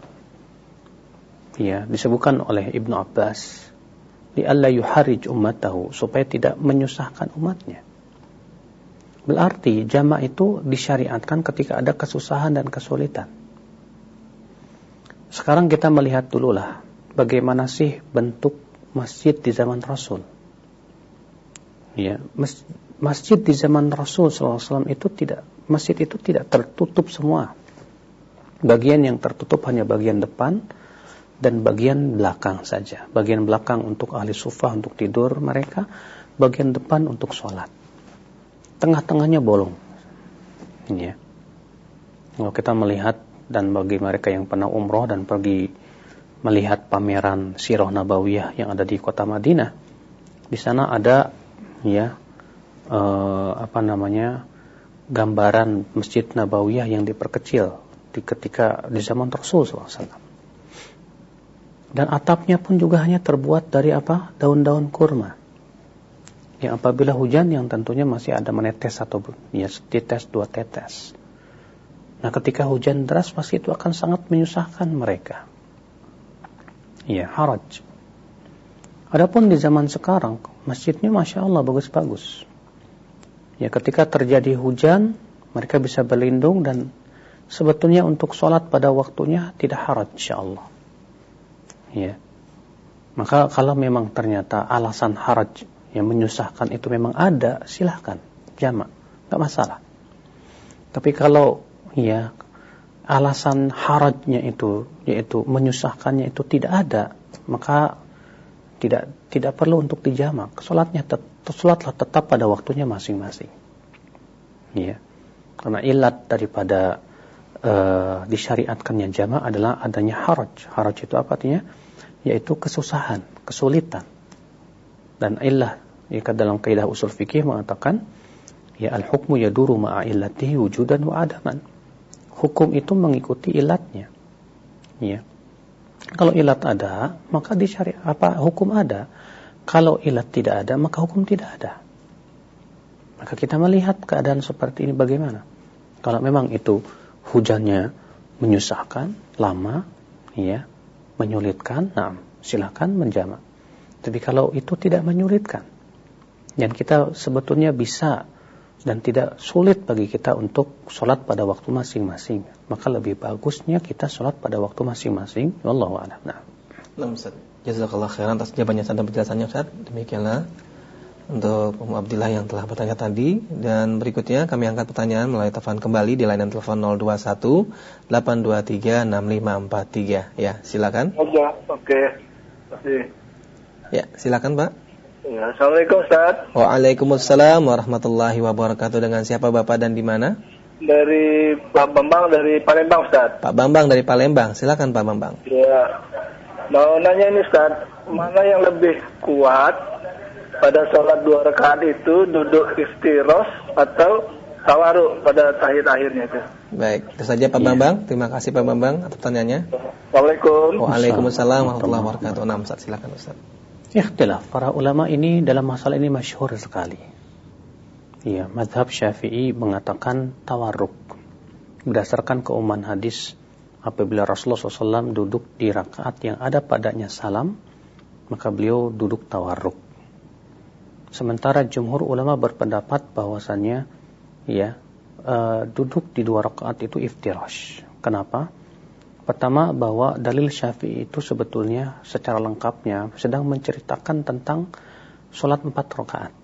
Ya, disebutkan oleh Ibnu Abbas, li'alla yuharij ummatahu, supaya tidak menyusahkan umatnya. Berarti jamak itu disyariatkan ketika ada kesusahan dan kesulitan. Sekarang kita melihat dululah bagaimana sih bentuk masjid di zaman Rasul. Ya, masjid di zaman Rasul SAW itu masjid itu tidak tertutup semua. Bagian yang tertutup hanya bagian depan dan bagian belakang saja. Bagian belakang untuk ahli sufah untuk tidur mereka, bagian depan untuk sholat. Tengah-tengahnya bolong. Ya. Kalau kita melihat dan bagi mereka yang pernah umroh dan pergi melihat pameran Sirah Nabawiyah yang ada di kota Madinah, di sana ada ya gambaran Masjid Nabawiyah yang diperkecil ketika di zaman Rasul SAW. Dan atapnya pun juga hanya terbuat dari apa? Daun-daun kurma. Yang apabila hujan yang tentunya masih ada menetes atau ya setetes 2 tetes. Nah, ketika hujan deras pasti itu akan sangat menyusahkan mereka. Ya, haraj. Adapun di zaman sekarang, masjidnya Masya Allah bagus-bagus. Ya, ketika terjadi hujan, mereka bisa berlindung dan sebetulnya untuk sholat pada waktunya tidak haraj, insya Allah. Ya. Maka kalau memang ternyata alasan haraj yang menyusahkan itu memang ada, silahkan jamak, nggak masalah. Tapi kalau ya alasan harajnya itu yaitu menyusahkannya itu tidak ada, maka tidak perlu untuk dijamak. Sholatlah tetap pada waktunya masing-masing. Ya. Karena ilat daripada disyariatkannya jamak adalah adanya haraj. Haraj itu apa artinya? Yaitu kesusahan, kesulitan. Dan illah, ya, dalam kaidah usul fikih mengatakan, ya al-hukmu yaduru ma'a illatihi wujudan wa adaman. Hukum itu mengikuti ilatnya. Ya. Kalau ilat ada, maka hukum ada. Kalau ilat tidak ada, maka hukum tidak ada. Maka kita melihat keadaan seperti ini bagaimana. Kalau memang itu hujannya menyusahkan, lama, ya, menyulitkan, nah, silakan menjamak. Tapi kalau itu tidak menyulitkan, dan kita sebetulnya bisa dan tidak sulit bagi kita untuk sholat pada waktu masing-masing, maka lebih bagusnya kita sholat pada waktu masing-masing. Wallahu a'lam. Nah, Ustaz, jazakallah khairan atas jawabannya dan penjelasannya, Ustaz. Demikianlah untuk Ummu Abdillah yang telah bertanya tadi. Dan berikutnya kami angkat pertanyaan melalui telepon kembali di layanan telepon 021 823 6543. Ya, silakan. Oke. Ya, silakan, Pak. Ya, Assalamualaikum, Ustaz. Waalaikumsalam warahmatullahi wabarakatuh. Dengan siapa Bapak dan di mana? Dari Pak Bambang dari Palembang, Ustaz. Pak Bambang dari Palembang. Silakan Pak Bambang. Ya. Mau nanya ini, Ustaz, mana yang lebih kuat pada sholat 2 rakaat itu, duduk iftirosh atau tawarruk pada tahiyat akhirnya itu? Baik, itu saja Pak Bambang. Terima kasih Pak Bambang atas pertanyaannya. Assalamualaikum. Waalaikumsalam warahmatullahi wabarakatuh. Nah, Ustaz, silakan Ustaz. ikhtilaf. Para ulama ini dalam masalah ini masyhur sekali. Ya, mazhab Syafi'i mengatakan tawarruk. Berdasarkan keumuman hadis, apabila Rasulullah SAW duduk di rakaat yang ada padanya salam, maka beliau duduk tawarruk. Sementara jumhur ulama berpendapat bahwasannya ya duduk di 2 rakaat itu iftirash. Kenapa? Pertama, bahwa dalil Syafi'i itu sebetulnya secara lengkapnya sedang menceritakan tentang sholat 4 rakaat.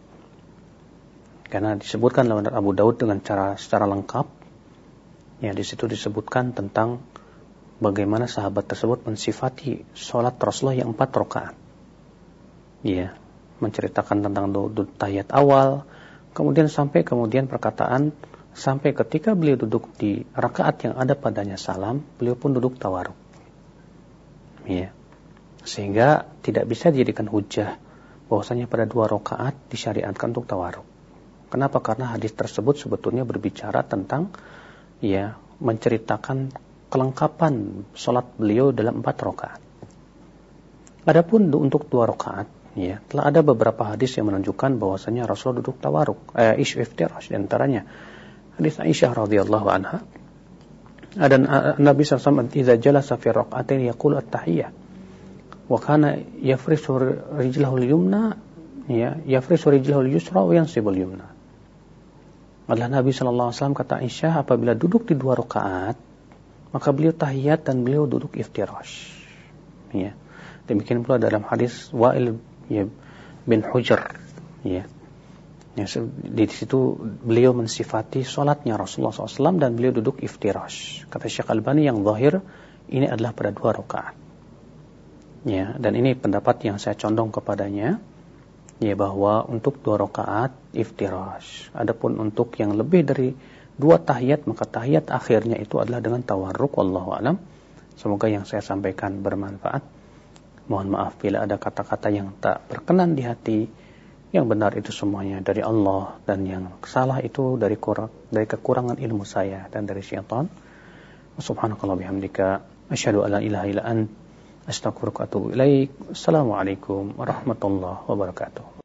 Karena disebutkan dalam Abu Daud dengan secara lengkap. Ya, di situ disebutkan tentang bagaimana sahabat tersebut mensifati sholat Rasulullah yang 4 rakaat. Ya, menceritakan tentang tahiyat awal, kemudian perkataan sampai ketika beliau duduk di rakaat yang ada padanya salam, beliau pun duduk tawarruk. Ya. Sehingga tidak bisa dijadikan hujjah bahwasanya pada 2 rakaat disyariatkan untuk tawarruk. Kenapa? Karena hadis tersebut sebetulnya berbicara tentang ya menceritakan kelengkapan salat beliau dalam 4 rakaat. Adapun untuk 2 rakaat, ya, telah ada beberapa hadis yang menunjukkan bahwasanya Rasul duduk tawarruk, iftirash, di antaranya hadis Aisyah radhiyallahu anha. Ada Nabi SAW idza jalasa fi rak'atain yaqul at-tahiyyah wa kana yafrisu rijlahu al-yumna yafrisu rijlahu al-yusra wa yansibu al-yumna. Adalah Nabi SAW, kata Aisyah, apabila duduk di 2 rakaat maka beliau tahiyat dan beliau duduk iftirash. Ya. Demikian pula dalam hadis Wa'il bin Hujr, ya. Di situ beliau mensifati salatnya Rasulullah SAW dan beliau duduk iftirash. Kata Syekh Albani, yang zahir ini adalah pada 2 rakaat. Ya, dan ini pendapat yang saya condong kepadanya, ya, bahwa untuk 2 rakaat iftirash. Adapun untuk yang lebih dari 2 tahiyat, maka tahiyat akhirnya itu adalah dengan tawarruk. Wallahu a'lam. Semoga yang saya sampaikan bermanfaat. Mohon maaf bila ada kata-kata yang tak berkenan di hati. Yang benar itu semuanya dari Allah, dan yang salah itu dari kekurangan ilmu saya dan dari syaitan. Subhanakallah bihamdika asyhadu an la ilaha illa ant Astaghfiruka wa atubu ilaik. Assalamualaikum warahmatullahi wabarakatuh.